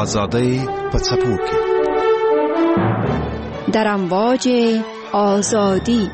آزادی په څپو کې در امواج آزادی.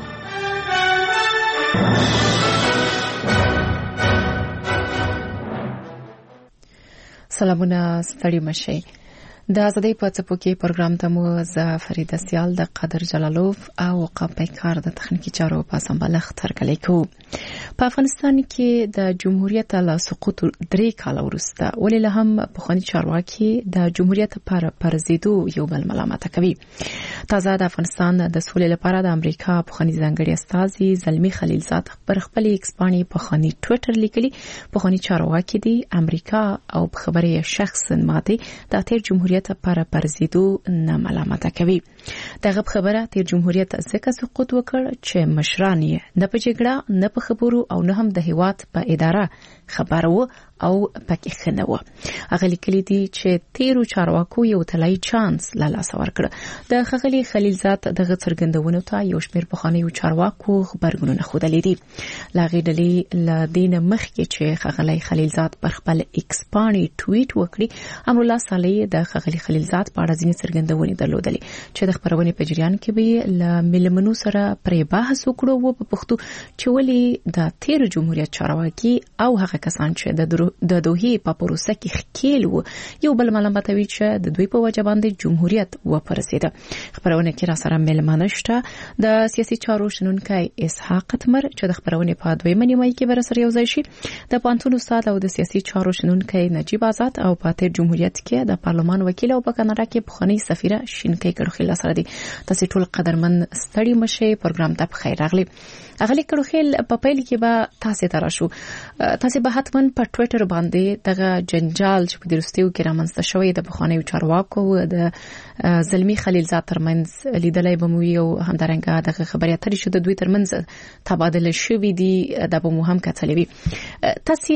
سلامونه، ستړي مشئ. د آزادۍ په څپو کې پروګرام ته مو زه فریده سیال د قدر جلالوف او قاپیکار د تخنیکی چارو په سمبالښت ترکلې کوو. په افغانستان کې د جمهوریت له سقوط 3 کال وروسته ولې له هم پخوانی چارواکي د جمهوریت پر پرزیدو یو بل ملامت کوي. تازه د افغانستان د سولې لپاره د امریکا پخوانی ځانګړي استازي زلمی خلیلزاد پر خپل ایکس باندې پخوانی ټوئیټر لیکلي پخوانی چارواکي دی امریکا او په خبره شخصا ماته د تیر جمهوریت پر پرزیدو نه ملامت کوي. دغه خبره تیر جمهوریت ځکه سقوط وکړ چې مشران یې نه په جګړه نه په خبرو او نه هم د هیواد په اداره خبر وو او پکې خنه و. هغه لیکلي دي چې تیرو چارواکو یو طلایی چانس له لاس ورکړ. د خغلی خلیلزاد دغه څرګندونو ته یو شمېر پخوانیو چارواکو خبرګونونه خوده لیدي. لاغې ډلې ل دین مخکې چې خغلی خلیلزاد پر خپل ایکس باندې ټویټ وکړي، امرالله صالح د خغلی خلیلزاد په اړه ځینې څرګندونې درلودلې چې د خبرونې په جریان کې به ل ملمنو سره پرې بحث وکړو و په پښتو چې ولې د تیر جمهوریت چارواکي او هغه کسان چې د دوی په پروسه کې خکېل وو یو بل ملامتوي چې د دوی په وجه باندې جمهوریت و پرسیده. خبرونه کې را سره ملمنه شته د سیاسي چارو شنونکي اسحاق تمر چې د خبرونه په دویمه نیمه کې برسره یو ځای شي، د پانتون استاد او د سیاسي چارو شنونکي نجیب آزاد او په تیر جمهوریت کې د پارلمان وکیل او په کاناډا کې پخوانی سفیره شینکي کړخیل سره دي. تاسو ټول قدرمن ستړي مشئ. پروګرام ته بخیر راغلی. اغلی کړخیل په پیل کې به تاسو ته راشو. تاسو به حتما په ټوئیټر باندې دغه جنجال چې په درستیو کې رامنځته شوی د بخوانیو چارواکو د زلمی خلیلزاد ترمنځ لیدلای بموي او همدارنګه دغه خبرې اترې شو د دوی ترمنځ تبادله شوې دي د به مهم کتلوي. تاسو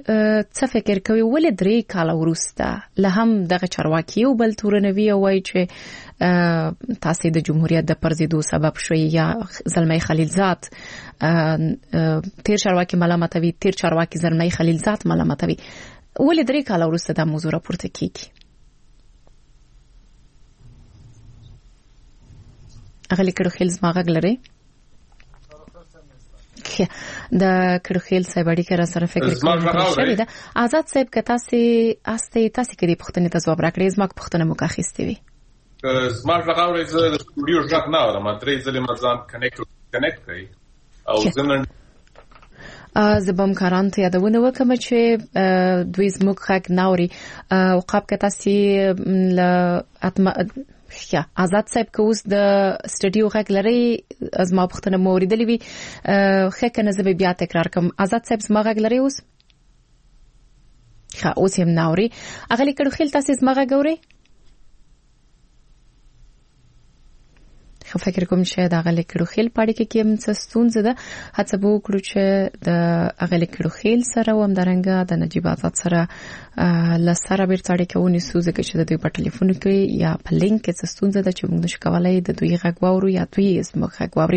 څه فکر کوئ ولې 3 کال وروسته له هم دغه چارواکي او بل تورنوي او وایي چې تاسو د جمهوریت د پرزیدو سبب شوی یا زلمی خلیلزاد تیر چارواکي ملامتوي، تیر چارواکي زلمی خلیلزاد ملامتوي، ولې 3 کال وروسته د موضوع راپورته کیږي؟ اغلی کړخیل زماغه لري د کړخیل صاحب اړیکه را سره فکر کوي دا آزاد صاحب که تاسو کې د پښتنې ته ځواب راکړئ زما پښتنه مو کاخستې وي زما غواړم چې د سټوډیو ځک نه اورم درې ځلې مزان کنیکټ کړئ او زمن زبم کاران ته یادونه وکم چې دوی زموږ حق ناوري او قاب که تاسو ل آزاد صاحب که اوس د سټډیو حق لري زما پښتنه موریدلې وي خکه نه زه بیا تکرار کوم. آزاد صاحب زما حق لري اوس هم ناوري. اغلی کړخیل تاسو زما حق ګوري؟ فکر کوم چې د اغلی کړخیل پاړې کې هم څه ستونزه ده. هڅه به وکړو چې د اغلی کړخیل سره او همدارنګه د نجیب آزاد سره لسره بیرته اړیکه ونیسو ځکه چې د دوی په ټلیفون کې یا په لینک کې څه ستونزه ده چې موږ نشو کولای د دوی غږ واورو یا دوی زموږ غږ واوري.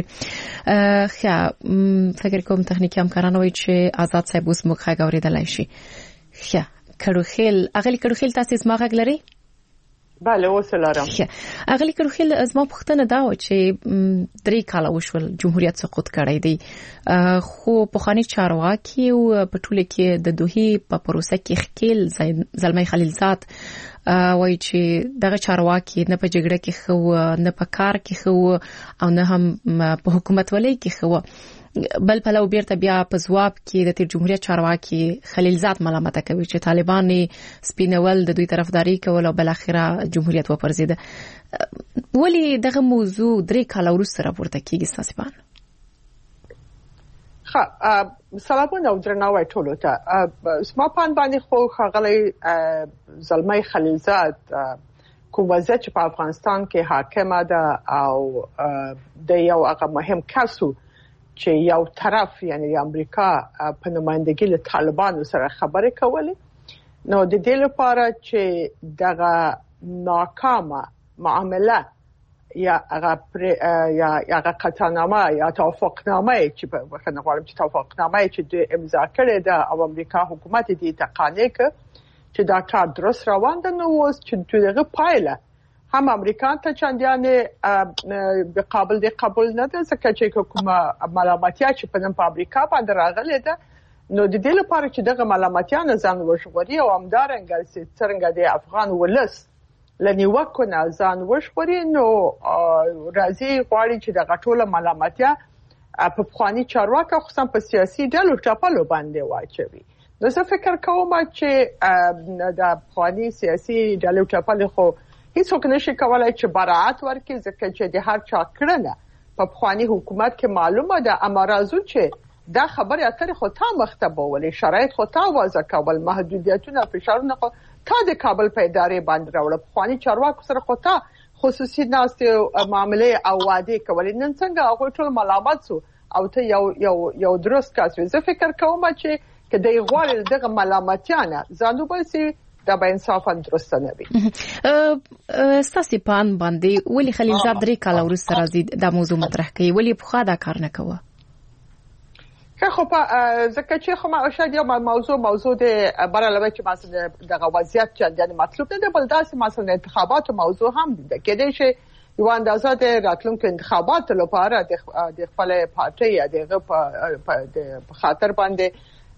فکر کوم تخنیکی همکاران وایي چې آزاد صاحب اوس موږ غږ اورېدلی شي. کړخیل اغلی کړخیل تاسو زما غږ لري؟ بله اوس لرم. اغلی کړخیل زما پښتنه دا و چې 3 کال وشول جمهوریت سقوط کړی دی، خو پخوانی چارواکي او په ټوله کې د دوی په پروسه کې خکېل زلمی خلیلزاد وایي چې دغه چارواکي نه په جګړه کې خو نه په کار کې خو او نه هم په حکومت ولې کې خو بل په لو بیرته بیا په ځواب کې د تیر جمهوریت چارواکي خلیلزاد ملامت کوي چې طالبان سپینول د دوی طرفداري کول او بل اخره جمهوریت و پرزیده. ولی دغه موضوع 3 کال وروسته راپورته کیږي تاسو باندې؟ سلامونه او درناوی ټولو ته. اسما پان باندې خو خغلی زلمی خلیلزاد کوم وضعیت چې په افغانستان کې حاکمه ده او د یو هغه مهم کسو چې یو طرف یعنی امریکا په نمائندګۍ له طالبانو سره خبرې کولې، نو د دې لپاره چې دغه ناکامه معامله یا هغه قطعنامه یا توافقنامه چې په وخت غواړم چې توافقنامه چې د امضا کړې ده او امریکا حکومت دې تقانې ک چې دا کار درست روان ده، نو اوس چې دغه پایله هم امریکا ته چندانې به قابل دی قبول نه ده، ځکه چې کومه ملامتیا چې په نن په امریکا باندې راغلې ده، نو د دې لپاره چې دغه ملامتیا نه ځان وژغوري او همدارنګه څرنګه د افغان ولس لنیوکو نه ځان وژغوري، نو راځي غواړي چې دغه ټوله ملامتیا په پخواني چارواکو خصوصا په سیاسي ډلو ټاپلو باندې واچوي. نو زه فکر کوم چې د پخواني سیاسي ډلو ټاپل خو هیڅوک نشي کولای چې براعت ورکړي، ځکه چې د هر چا کړنه په پخواني حکومت کې معلومه ده. اما راځو چې دا خبره اترې خو تا مختبولې، شرایط خو تا وضع کول، محدودیتونه فشارونه خو تا د کابل په ادارې باندې راوړل، پخواني چارواکو سره خو تا خصوصي ناستې معاملې او وعدې کولې. نن څنګه هغوی ټول ملامت سو او ته یو درست کس وې. زه فکر کوم چې که دی غواړي دغه ملامتیا نه ځان وباسي، دا به انصافا درسته نه وي. ستاسې په اند باندې ولې خلیلزاد 3 کاله وروسته راځي دا موضوع مطرح کوي؟ ولې پخوا دا کار نه کوه؟ که خو ځکه چې خو ما شاید یو موضوع د برعلاوه چې مثلا دغه وضعیت چې مطلوب نه دی، بل داسې مثلا انتخابات موضوع هم ده، کېدای شي یو اندازه د راتلونکو انتخاباتو لپاره د خپل پارټۍ دغه په خاطر باندې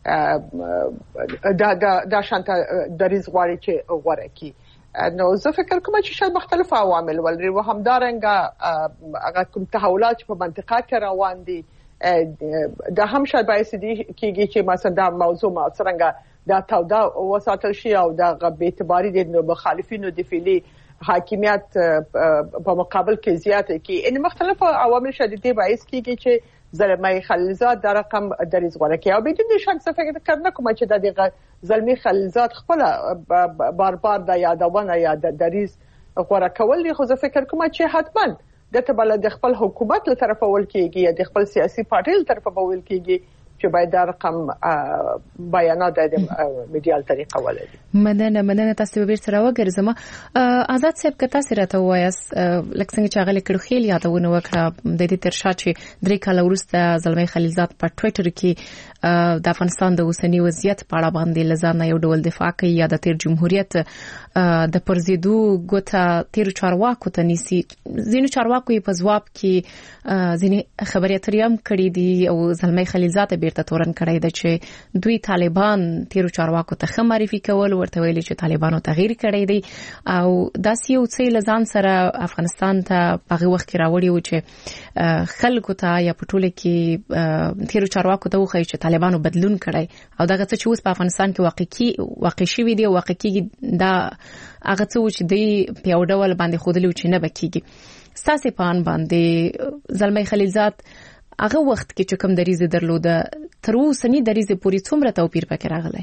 دا شانته دریز غواړي چې غوړه کی. نو زه فکر کوم چې شاید مختلف عوامل ولري و همدارنګه هغه کوم تحولات په منطقه کې روان دي، دا هم شاید باعث دي کېږي چې مثلا دا موضوع څنګه دا تودا وساتل شي او دا بې اعتباري د مخالفینو د فعلي حاکمیت په مقابل کې زیاته کی. ان مختلف عوامل شاید دې باعث کېږي چې زلمی خلیلزاد دا رقم دریز غوړه کوي او بدون شک څه فکر نه کوم چې د زلمی خلیلزاد خپل بار دا یادونه یا د دریز غوړه کول دي. خو زه فکر کوم چې حتما د تبل د خپل حکومت له طرفه ول کېږي یا د خپل سیاسي پارټي له طرفه ول کېږي چې باید دا رقم بیانات د میډیال طریقه ولري. مننه تاسو به سره وګرځم. آزاد صاحب کته سره ته وایس لکه څنګه چې غل کړو خېل یادونه وکړه د دې ترشا چې 3 کاله وروسته زلمی خلیلزاد په ټوئیټر کې د افغانستان د اوسنی وضعیت په اړه باندې لزان یو ډول دفاع کوي یا د تیر جمهوریت د پرزیدو ګوته تیر چارواکو ته نيسي. ځینو چارواکو په ځواب کې ځینې خبري اتريام کړې دي او زلمی خلیلزاد بیرته تورن کړی دی چې دوی طالبان تیر چارواکو ته معرفي کول، ورته ویلي چې طالبانو تغییر کړی دی او داسې یو څه لزان سره افغانستان ته په وخت کې راوړی و چې خلکو ته یا پټوله کې تیر چارواکو ته وخی چې طالبانو بدلون کړی او دغه څه چې اوس په افغانستان کې واقع شوی دی او واقع کېږي دا هغه څه چې دی په یو ډول باندې خودلی چې نه بکیږي. ستاسې په ان باندې زلمی خلیلزاد هغه وخت کې چې کوم دریزه درلوده تر اوسنی دریزه پوری څومره توپیر پکې راغلی؟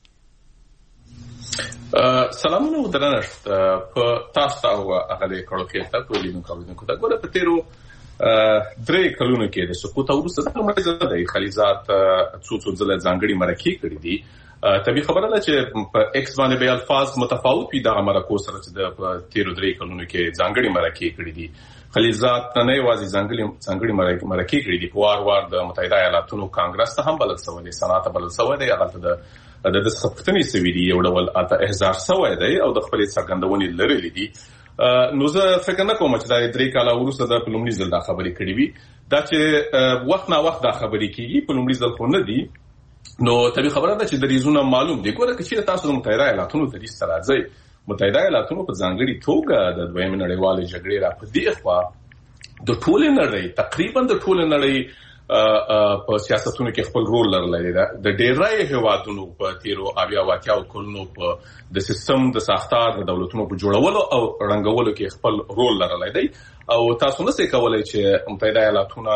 سلامونه درنښت په تاسو او هغه کړو کې تاسو ولینو کوونکو دا ګوره په تیرو 3 کلونو کې د سقوط وروسته د مرزه خلیلزاد څو ځله ځانګړي مرکې کړې دي. طبي خبره ده چې په ایکس باندې به الفاظ متفاوت وي د مرکو سره چې د تیرو 3 کلونو کې ځانګړي مرکې کړې دي. خلیلزاد نه یوازې ځانګړي مرکې کړې دي، په وار د متحده ایالاتونو کانګرس ته هم بلل شوی دی، سنات بلل شوی دی، هغه د خپلتنې سوي دي یو ډول اته احزار شوی دی او د خپل څرګندونې لرلې دي. نو زه فکر نه کوم چې دا 3 کاله وروسته د پلومړي ځل دا خبرې کړې وي، دا چې وخت نه وخت دا خبرې کیږي پلومړي ځل خو نه دي. نو طبي خبره ده چې د ریزونه معلوم دي. ګوره چې تاسو د متحده ایالاتونو د ریس سره ځي، متحده ایالاتونو په ځانګړي توګه د دویمې نړیوالې جګړې را پدې خوا د ټولې نړۍ تقریبا د ټولې نړۍ په سیاستونو کې خپل رول لرلی دی. د ډیری هیوادونو په تیرو اویا واتیاو کلونو په د سیستم د ساختار د دولتونو په جوړولو او رنګولو کې خپل رول لرلی دی او تاسو نه سې کولای چې متحده ایالاتونه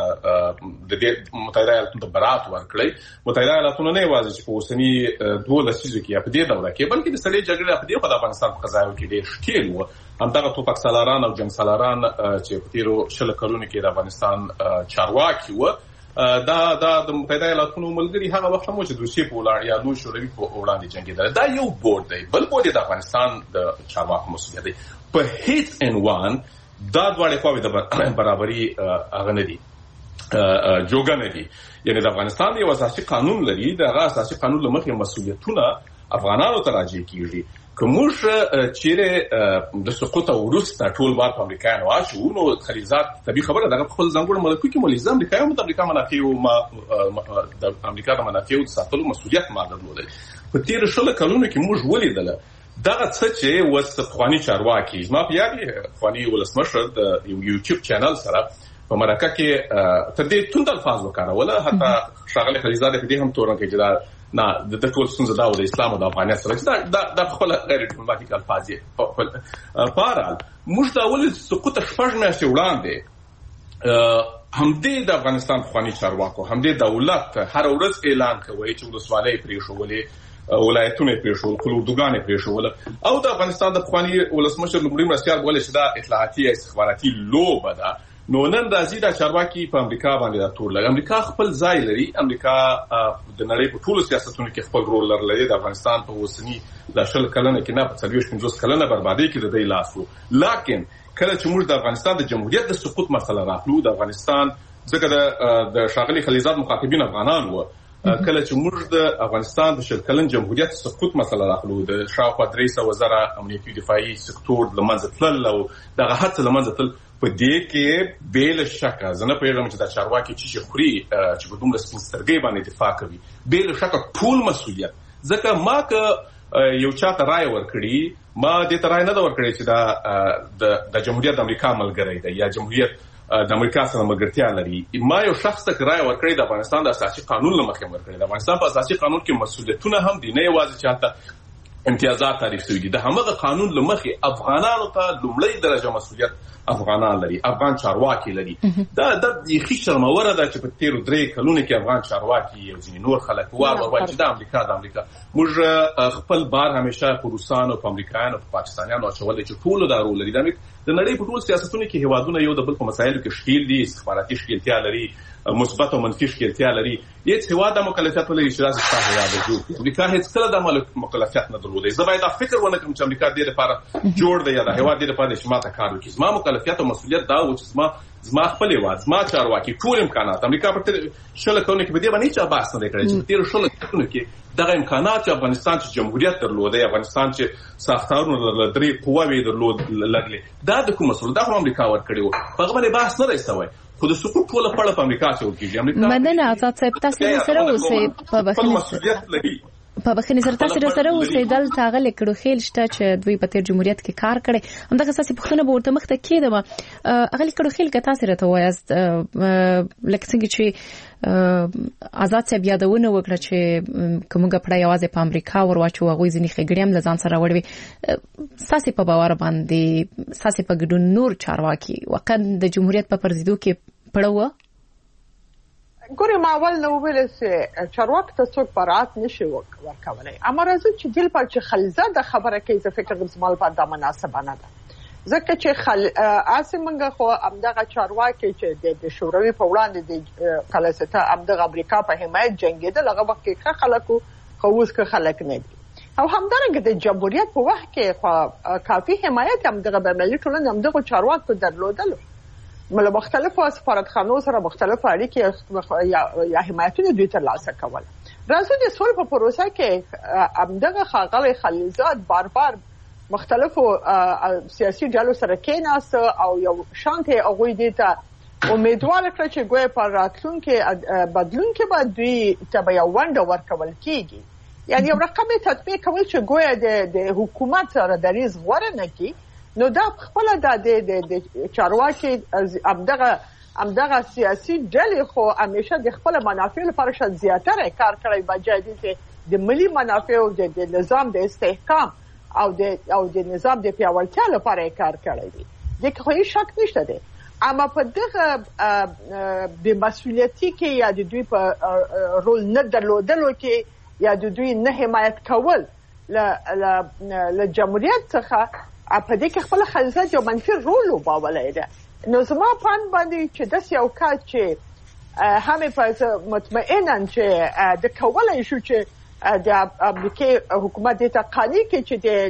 ته برات ورکړي. متحده ایالاتونه نه یوازې چې په اوسني 2 لسیزو کې په دې دوره کې بلکې د سړي جګړې په دې په افغانستان په قضايو کې ډېر ښکیل وو. همدغه توپک سالاران او جنگ سالاران چې په تیرو 20 کلونو کې د افغانستان چارواکي وو، دا د متحده ایالاتونو ملګری هغه وخت هم چې د روسیې په وړاندې یا نو شوروي په وړاندې جنگیدل. دا یو بورډ دی، بل بورډ د افغانستان د چارواکو مسؤلیت دی. په هیڅ عنوان دا دواړه خواوې د برابرۍ هغه نه دي، جوګه نه دي. یعنی د افغانستان یو اساسي قانون لري، د هغه اساسي قانون لمخې مسؤلیتونه افغانانو ته راځي کیږي کومش چیرې د سقوط وروسته ټول بار په امریکا نو واچو نو خلیزات طبي خبره دغه خپل ځانګړو ملکو کې ملزم امریکا هم د امریکا منافع د امریکا د منافع ساتلو مسؤلیت ما درلودل په تیر شل کلونو کې موږ ولیدل دغه څه چې وس افغاني چارواکي ما په یاد افغاني ولسمشر د یوټیوب چینل سره په مرکه کې تر دې توند الفاظ وکړول حتی شاغله خلیزات په دې هم تورن کې جدا نه د ټول څنګه دا د اسلام او د افغانیت سره چې دا خپل غیر ډیپلوماټیک الفاظ یې پارال موږ دا ول سقوط شپږ میاشتې وړاندې همدې د افغانستان خواني چارواکو همدې دولت هر ورځ اعلان کوي چې ولسوالۍ پریښولې ولایتونه پریښول کلودګانې پریښول او د افغانستان د خواني ولسمشر لومړی مرستيال ولې چې دا اطلاعاتي استخباراتي لوبه ده نو نن راځي دا چارواکي په امریکا باندې دا تور لګ امریکا خپل ځای لري امریکا د نړۍ په ټولو سیاستونو کې خپل رول لري د افغانستان په اوسنی د شل کلنه کې نه په 40 کلنه بربادي کې د دې لاسو لکن کله چې موږ د افغانستان د جمهوریت د سقوط مسله راغلو د افغانستان ځکه د شاغلي خلیزات مخاطبین افغانان وو کله چې موږ د افغانستان د شل کلن جمهوریت سقوط مسله راغلو د شاوخوا 300 وزاره امنیتي دفاعي سکتور لمنځه تلل او دغه هڅه لمنځه تلل په دې کې بیل شک زنه پیغام چې د چارواکي چې خوري چې په دومره سپینسترګي باندې دفاع کوي بیل شک ټول مسؤلیت ځکه ما که یو چاته رائے ورکړي ما دې ته رائے نه ورکړي چې د جمهوریت د امریکا ملګری دی یا جمهوریت د امریکا سره ملګرتیا لري ما یو شخص ته رائے ورکړي د افغانستان د اساسي قانون لمخې ورکړي د افغانستان په اساسي قانون کې مسؤلیتونه هم دي نه یوازې چاته امتیازات تعریف شوي دي د همغه قانون لمخې افغانانو ته لومړی درجه مسؤلیت افغانان لري افغان چارواکي لري دا د یخي شرموره ده چې په تیرو 3 کلونو کې افغان چارواکي او ځینې نور خلک وایي چې د امریکا موږ خپل بار همیشه په روسانو په امریکایانو په پاکستانیانو اچولې چې ټول دا رول لري د نړۍ په ټول سیاستونو کې هیوادونه یو د بل په مسایلو کې شکیل دي استخباراتي شکیلتیا لري مثبت او منفي شکیلتیا لري هیڅ هیواد د مکلفیت لري چې راځي تاسو یاد وکړئ امریکا هیڅ کله د مکلفیت نه درلوده زه باید فکر ونه کړم چې امریکا دې لپاره جوړ دی یا د هیواد دې لپاره چې ماته کار وکړي زما مکلفیت او مسؤلیت دا و چې زما خپل هیواد زما چارواکي ټول امکانات امریکا په شل کلونو کې به دې باندې چې بحث نه کړی چې تیر شل کلونو کې دغه امکانات چې افغانستان چې جمهوریت درلوده افغانستان چې ساختارونه درې قواوې درلود لګلې دا د کوم مسؤل دا هم امریکا ورکړي وو په هغه باندې بحث نه راځوي خو د سقوط ټول په امریکا کې وکړي امریکا مدنه آزاد صاحب تاسو سره اوسئ په بخښنه مسؤلیت لري په بخښنې سره تاسو سره اوسئ دلته غل کړو خیل شته چې دوی په تیر جمهوریت کې کار کړي همدغه اساسي پښتنه به ورته مخته کېدم غل کړو خیل که تاسو راته وایاست لکه څنګه چې آزاد صاحب یادونه وکړه چې کومګه پړای आवाज په امریکا ورواچو هغه ځینې خګړیم لزان سره وړوي ساسي په باور باندې ساسي په ګډون نور چارواکي وقت د جمهوریت په پرځیدو کې پړو ګورې ما اول نو ویل چې چارواکي ته څوک برات نشي ورکولای اما راځي چې دل پر چې خلزاده خبره کوي زه فکر کوم زمال په د مناسبه نه ده ځکه چې اسمنګه خو امدغه چارواکي چې د شوروي په وړاندې د کلاسته امدغه امریکا په حمایت جنگیدل هغه وخت کې خلکو خووس کې خلک نه دي او همدارنګه د جمهوریت په وخت کې کافي حمایت امدغه بملي ټولنه امدغه چارواکو درلودل مله مختلفو سفارتخانو سره مختلف اړیکې یا حمایتونه دوی ترلاسه کول راځي د سول په پروسه کې امدغه خاغلی خلیزات بار مختلفو سیاسي ډلو سره کېناست او یو شانته هغه دي ته امیدوار کړ چې ګویا پر راتلونکو بدلون کې به دوی ته یو ونډه ورکول کیږي یعنی یو رقمي تطبیق کول چې ګویا د حکومت سره دریز غوړه نه کی نو دا خپل د چارواکي امدغه سیاسي ډلې خو همیشه د خپل منافع لپاره شاید زیاتره کار کړی بجای دي چې د ملي منافع او د نظام د استحکام او د نظام د پیاوړتیا لپاره کار کړی دی دغه هیڅ شک نشته دی اما په دغه د مسؤلیتي کې یا د دوی په رول نه درلودلو کې یا د دوی نه حمایت کول ل جمهوریت څخه په دې کې خپل خلزات یو منفي رول وباولای دی نو زما پان باندې چې د یو کار چې همې په مطمئنا چې د کولای شو چې د امریکای حکومت د تقانی کې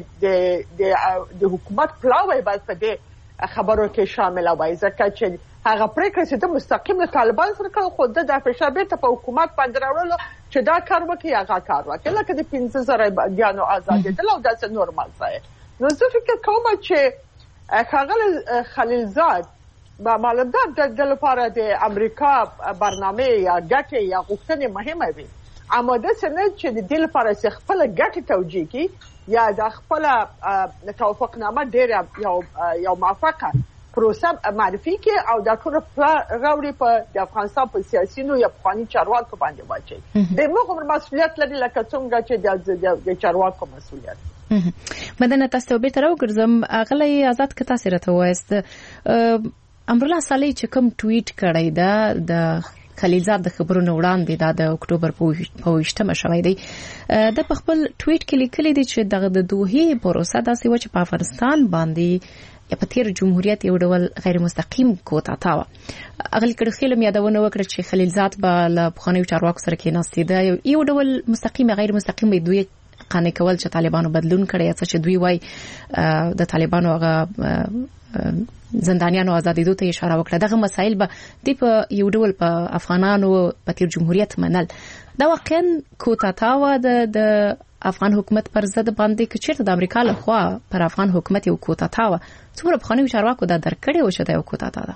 چې د حکومت پلاوی باید په دې خبرو کې شامل وای ځکه چې هغه پریکړه چې د مستقیم طالبان سره کړو خو د فشار به په حکومت باندې راوړل چې دا کار وکړي هغه کار وکړي لکه د 15000 بندیانو آزادېدل او داسې نورمال ځای. نو زه فکر کوم چې ښاغلی خلیلزاد با معلومات د لپاره د امریکا برنامه یا ګټې یا غوښتنې مهمه وي، اما داسې نه چې د دې لپاره چې خپله ګټې توجیه کړي یا د خپله توافقنامه ډېره یو موافقه پروسه معرفي کړي او دا ټول راوړي په د افغانستان په سیاسینو یا پخواني چارواکو باندې واچوي. د موږ مسؤلیت لري لکه څنګه چې د چارواکو مسؤلیت. مدنه تاسو ته بیرته راوګرځم. اغلی آزاد که تاسو راته وایست امرالله صالح چې کوم ټویټ کړی دا د خلیلزاد د خبرونو وړاندې دا د اکتوبر په 28مه شوی دی، د په خپل ټویټ کې لیکلی دی چې دغه د دوحې پروسه داسې و چې په افغانستان باندې په تیر جمهوریت یو ډول غیر مستقیم کوتا وه. اغلی کړخیل مې یادونه وکړه چې خلیلزاد به له پخوانیو چارواکو سره کېناستې ده، یو ډول مستقیم غیر مستقیم به دوی قانع کول چې طالبانو بدلون کړی څه چې دوی وای د طالبانو هغه زندانیانو آزادېدو ته اشاره وکړه. دغه مسایل به د په یو ډول په افغانانو په تیر جمهوریت منل. دا واقعا کوتا د افغان حکومت پر ضد باندې که چیرته د امریکا له خوا پر افغان حکومت یو کوتا و څومره پخوانیو چارواکو دا درک کړی و چې دا یو کوتا ده؟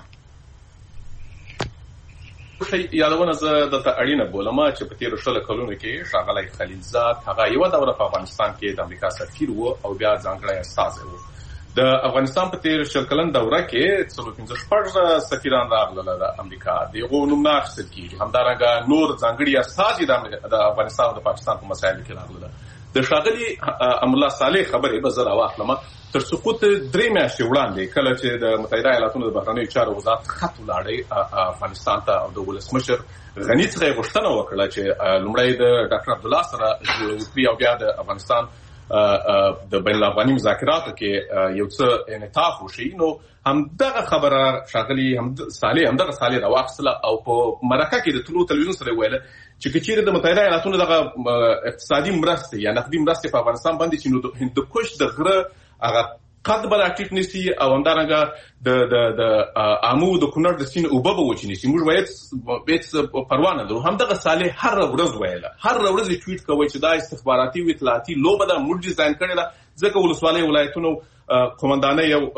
یادونه زه دلته اړینه بولم چې په تیرو 20 کلونو کې ښاغلی خلیلزاد هغه یوه دوره په افغانستان کې د امریکا سفیر و او بیا ځانګړی استازی و. د افغانستان په تیر 20 کلن دوره کې 15 سفیران راغلل د امریکا، دغه نوم نه اخیستل کېږي. همدارنګه نور ځانګړي استازي د افغانستان او د پاکستان په مسایلو کې راغلل. د ښاغلي امرالله صالح خبرې به زه راواخلم. تر سقوط 3 میاشتې وړاندې کله چې د متحده ایالاتونو د بهرنیو چارو وزارت خط ولاړی افغانستان ته او د ولسمشر غني څخه غوښتنه وکړه چې لومړی د ډاکټر عبدالله سره وکړي او بیا د افغانستان د بین الافغاني مذاکراتو کې یو څه انعطاف وشي. نو همدغه خبره ښاغلي همدغه صالح راواخیستله او په مرکه کې د طلوع تلویزیون سره ویله چې که چیرې د متحده ایالاتونو دغه اقتصادي مرستې یا نقدي مرستې په افغانستان باندې چې نو د هندوکش د غره هغه قد به راټیټ نیسي او همدارنګه د آمو د کونړ د سیند اوبه به وچې نیسي. موږ هیڅ پروا نه لرو. همدغه صالح هر ورځ ویله، هر ورځ یې ټویټ کوي چې دا استخباراتي او اطلاعاتي لوبه ده، موږ ډیزاین کړې ده ځکه ولسوالۍ ولایتونو قومندانۍ او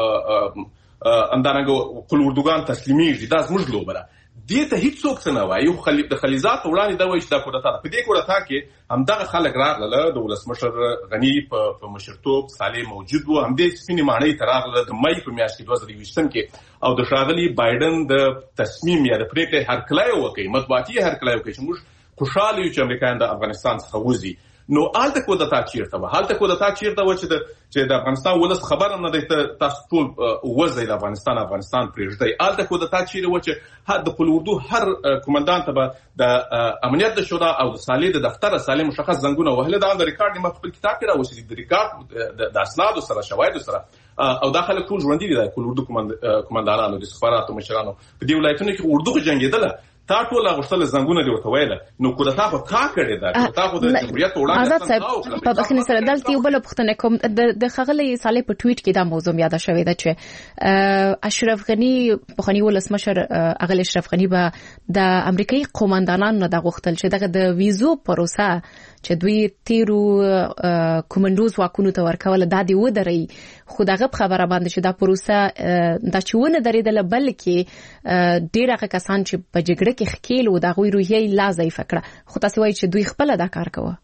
همدارنګه قل اردوګان تسلیمیږي، دا زموږ لوبه ده. دې ته هیڅوک څه نه وایي. د خلیلزاد په وړاندې دا وایي چې دا کودتا ده. په دې کودتا کې همدغه خلک راغله، د ولسمشر غني په مشرتوب صالح موجود و، همدې سپینې ماڼۍ ته راغله د مۍ په میاشت کې 2020 کې او د ښاغلي بایډن د تصمیم یا د پریکړې هرکلی وکړي، مطبوعاتي هرکلی وکړي چې موږ خوشحاله یو چې امریکایان د افغانستان څخه وځي. نو هلته کودتا چیرته وه؟ هلته کودتا چیرته وه چې د افغانستان ولس خبر هم نه دی تاسو ټول وځئ د افغانستان پرېږدئ. هلته کودتا چیرې وه چې د قل اردو هر قومندان ته به د امنیت د شورا او د صالح د دفتر صالح مشخص زنګونه وهله. دا د ریکارډ ما خپل کتاب کې راوستي د ریکارډ د اسنادو سره شواهدو سره او دا خلک ټول ژوندي دي. د قل اردو قومندانانو د استخباراتو مشرانو په دې ولایتونو کې اردو جنګېدله، تا ټول غوښتل زنګونه دی ورته ویله. نو کودتا خو تا کړې ده، کودتا خو د جمهوریت وړاندې آزاد صاحب په بخښنې سره دلته یو بله پوښتنه کوم. د ښاغلي صالح په ټویټ کې دا موضوع یاده شوې ده چې اشرف غني پخواني ولسمشر اغل اشرف غني به د امریکایي قومندانانو نه دا غوښتل چې دغه د ویزو پروسه چې دوی تیرو کومندوز واکونو ته ورکول دا دی ودري، خو دغه خبره باندې چې دا پروسه دا چې ونه درېدله بلکې ډېر هغه کسان چې په جګړه کې ښکیل و د هغوی روحیه لا ضعیفه کړه. خو تاسې وایي چې دوی خپله دا کار کوه.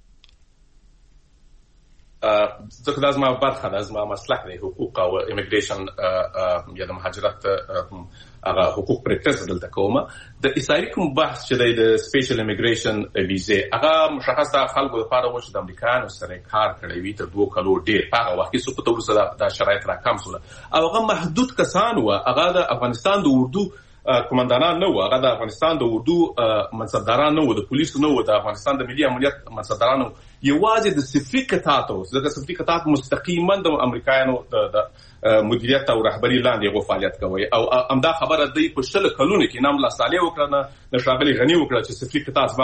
ځکه دا زما برخه ده، زما مسلک دی، حقوق او امیګریشن یا د مهاجرت هغه حقوق پریکټس دلته کومه. د اسرائیل کوم بحث چې دی د سپیشل امیګریشن ویزې هغه مشخص د خلکو لپاره و چې د امریکایانو سره کار کړی وي تر 2 کلو ډېر. په هغه وخت کې سقوط وروسته دا شرایط راکم شول او هغه محدود کسان و. هغه د افغانستان د اردو قومندانان نه و، هغه د افغانستان د اردو منصبداران نه و، د پولیسو نه و، د افغانستان د ملي امنیت منصبداران نه و. یوازې د صفري قطعاتو ځکه صفري قطعات مستقیما د امریکایانو د مدیریت او رهبری لاندې غو فعالیت کوي او همدا خبره دی په 20 کلونو کې نام الله صالح وکړه، د ښاغلي غني وکړه چې صفري قطعات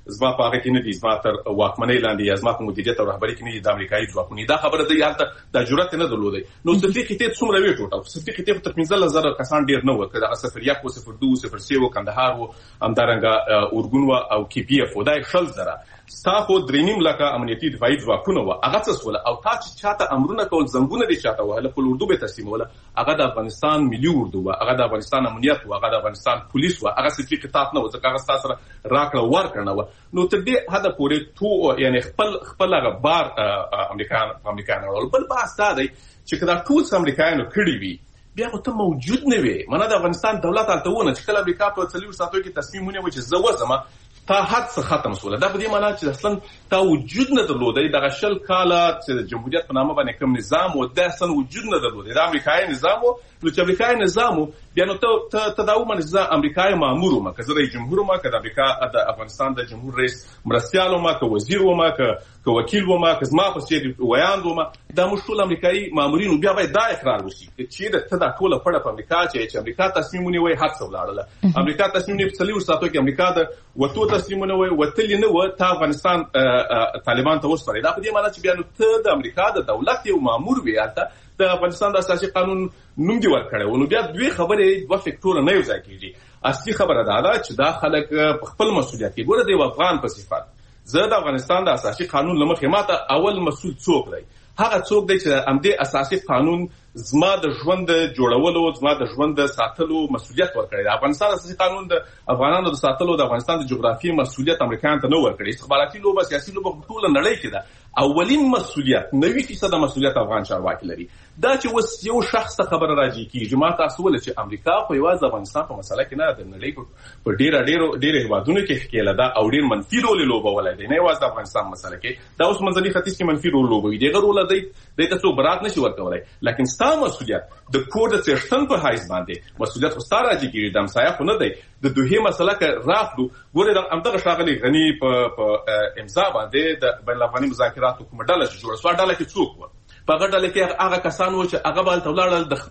زما په هغه کې نه دي، زما تر واکمنۍ لاندې یا زما په مدیریت او رهبرۍ کې نه دي د امریکایي ځواکونه. دا خبره دی هلته د جرأت نه درلودی. نو صفي خطې څومره وې ټوټه صفي خطې تر 15,000 کسان ډیر نه و، که دغه 01 و 02 03 و کندهار و همدارنګه اورګون و او کی پی اف و دا 100,000 ستاسو 3.5 لکه امنیتي دفاعي ځواکونه و. هغه څه سول او تا چې چاته امرونه کول زنګونه دي چاته وهله په اردو به تسلیموله، هغه د افغانستان ملي اردو و، هغه د افغانستان امنیت و، هغه د افغانستان پولیس و، هغه صفي خطاب نه و ځکه هغه تاسو راکړه ورکړه نه و. نو تر دې حد پورې تو یعنی خپل هغه بار امریکایان ول. بل بحث دا دی چې کله ټول امریکایانو کړی وي بیا ته موجود نه وي، منه د افغانستان دولت الته ونه چې کله امریکا په 40 ساعتو کې تصمیم ونیو چې زه وځم تا حد څه ختم سول. دا په دې معنی چې اصلا تا وجود نه درلودی. د غشل کاله چې د جمهوریت په نامه باندې کوم نظام و د اصلا وجود نه درلودی. د امریکایي نظام و، نو چې امریکایي نظام بیا نو ته دا ومنه چې امریکایي مامور ما که زه جمهور ما که د امریکا د افغانستان د جمهور رئیس مرستيال ما که وزیر و ما که وکیل و ما که زما په څیر ویاند و ما دا مشول امریکایي مامورین بیا باید دا اقرار وشي چې ته دا ټول پړه په امریکا چې امریکا تصمیم ونیوي حد څه ولاړله. امریکا تصمیم نیو په 40 ساعتو کې امریکا د وټو تصمیم ونیوي وتلی نه و ته افغانستان طالبان ته وسپاري. دا په دې معنی چې بیا نو ته د امریکا د دولت یو مامور وي، البته د افغانستان د اساسي قانون نوم دی ورکړی. نو بیا دوی خبرې دوه فکټور نه یو ځای کیږي. اصلي خبره دا ده چې دا خلک په خپل مسؤلیت کې ګوره دی افغان په صفات زه د افغانستان د اساسي قانون لمخې ماته اول مسؤل څوک دی؟ هغه څوک دی چې امدې اساسي قانون زما د ژوند جوړولو زما د ژوند ساتلو مسؤلیت ورکړی. د افغانستان اساسي قانون د افغانانو د ساتلو د افغانستان د جغرافیې مسؤلیت امریکایانو ته نه ورکړي. استخباراتي لوبه سیاسي لوبه ټول نړۍ کې ده. اولین مسؤلیت 90% مسؤلیت افغان چارواکي لري. دا چې وس یو شخص ته خبر راځي کیږي ما تاسو ول چې امریکا په یوازې افغانستان په مسله کې نه د نړۍ په ډېر هیوادونو کې ښکېله ده او ډېر منفي رول لوبولی دی، نه یوازې د افغانستان مسله کې. دا اوس منځني ختیځ کې منفي رول لوبوي، دغه رول دی ته څوک برات نشي ورکولای. لیکن ستا مسؤلیت د کور د څښتن په حیث باندې مسؤلیت خو ستا راځي کیږي، د همسایه خو نه دی. د دوه مسله کې راغلو ګوره د همدغه ښاغلي غني په امضا باندې د بین الافغاني مذاکراتو کومه ډله چې جوړه سوه ډله کې څوک و؟ په هغه ډله کې هغه کسان و چې هغه به هلته ولاړل د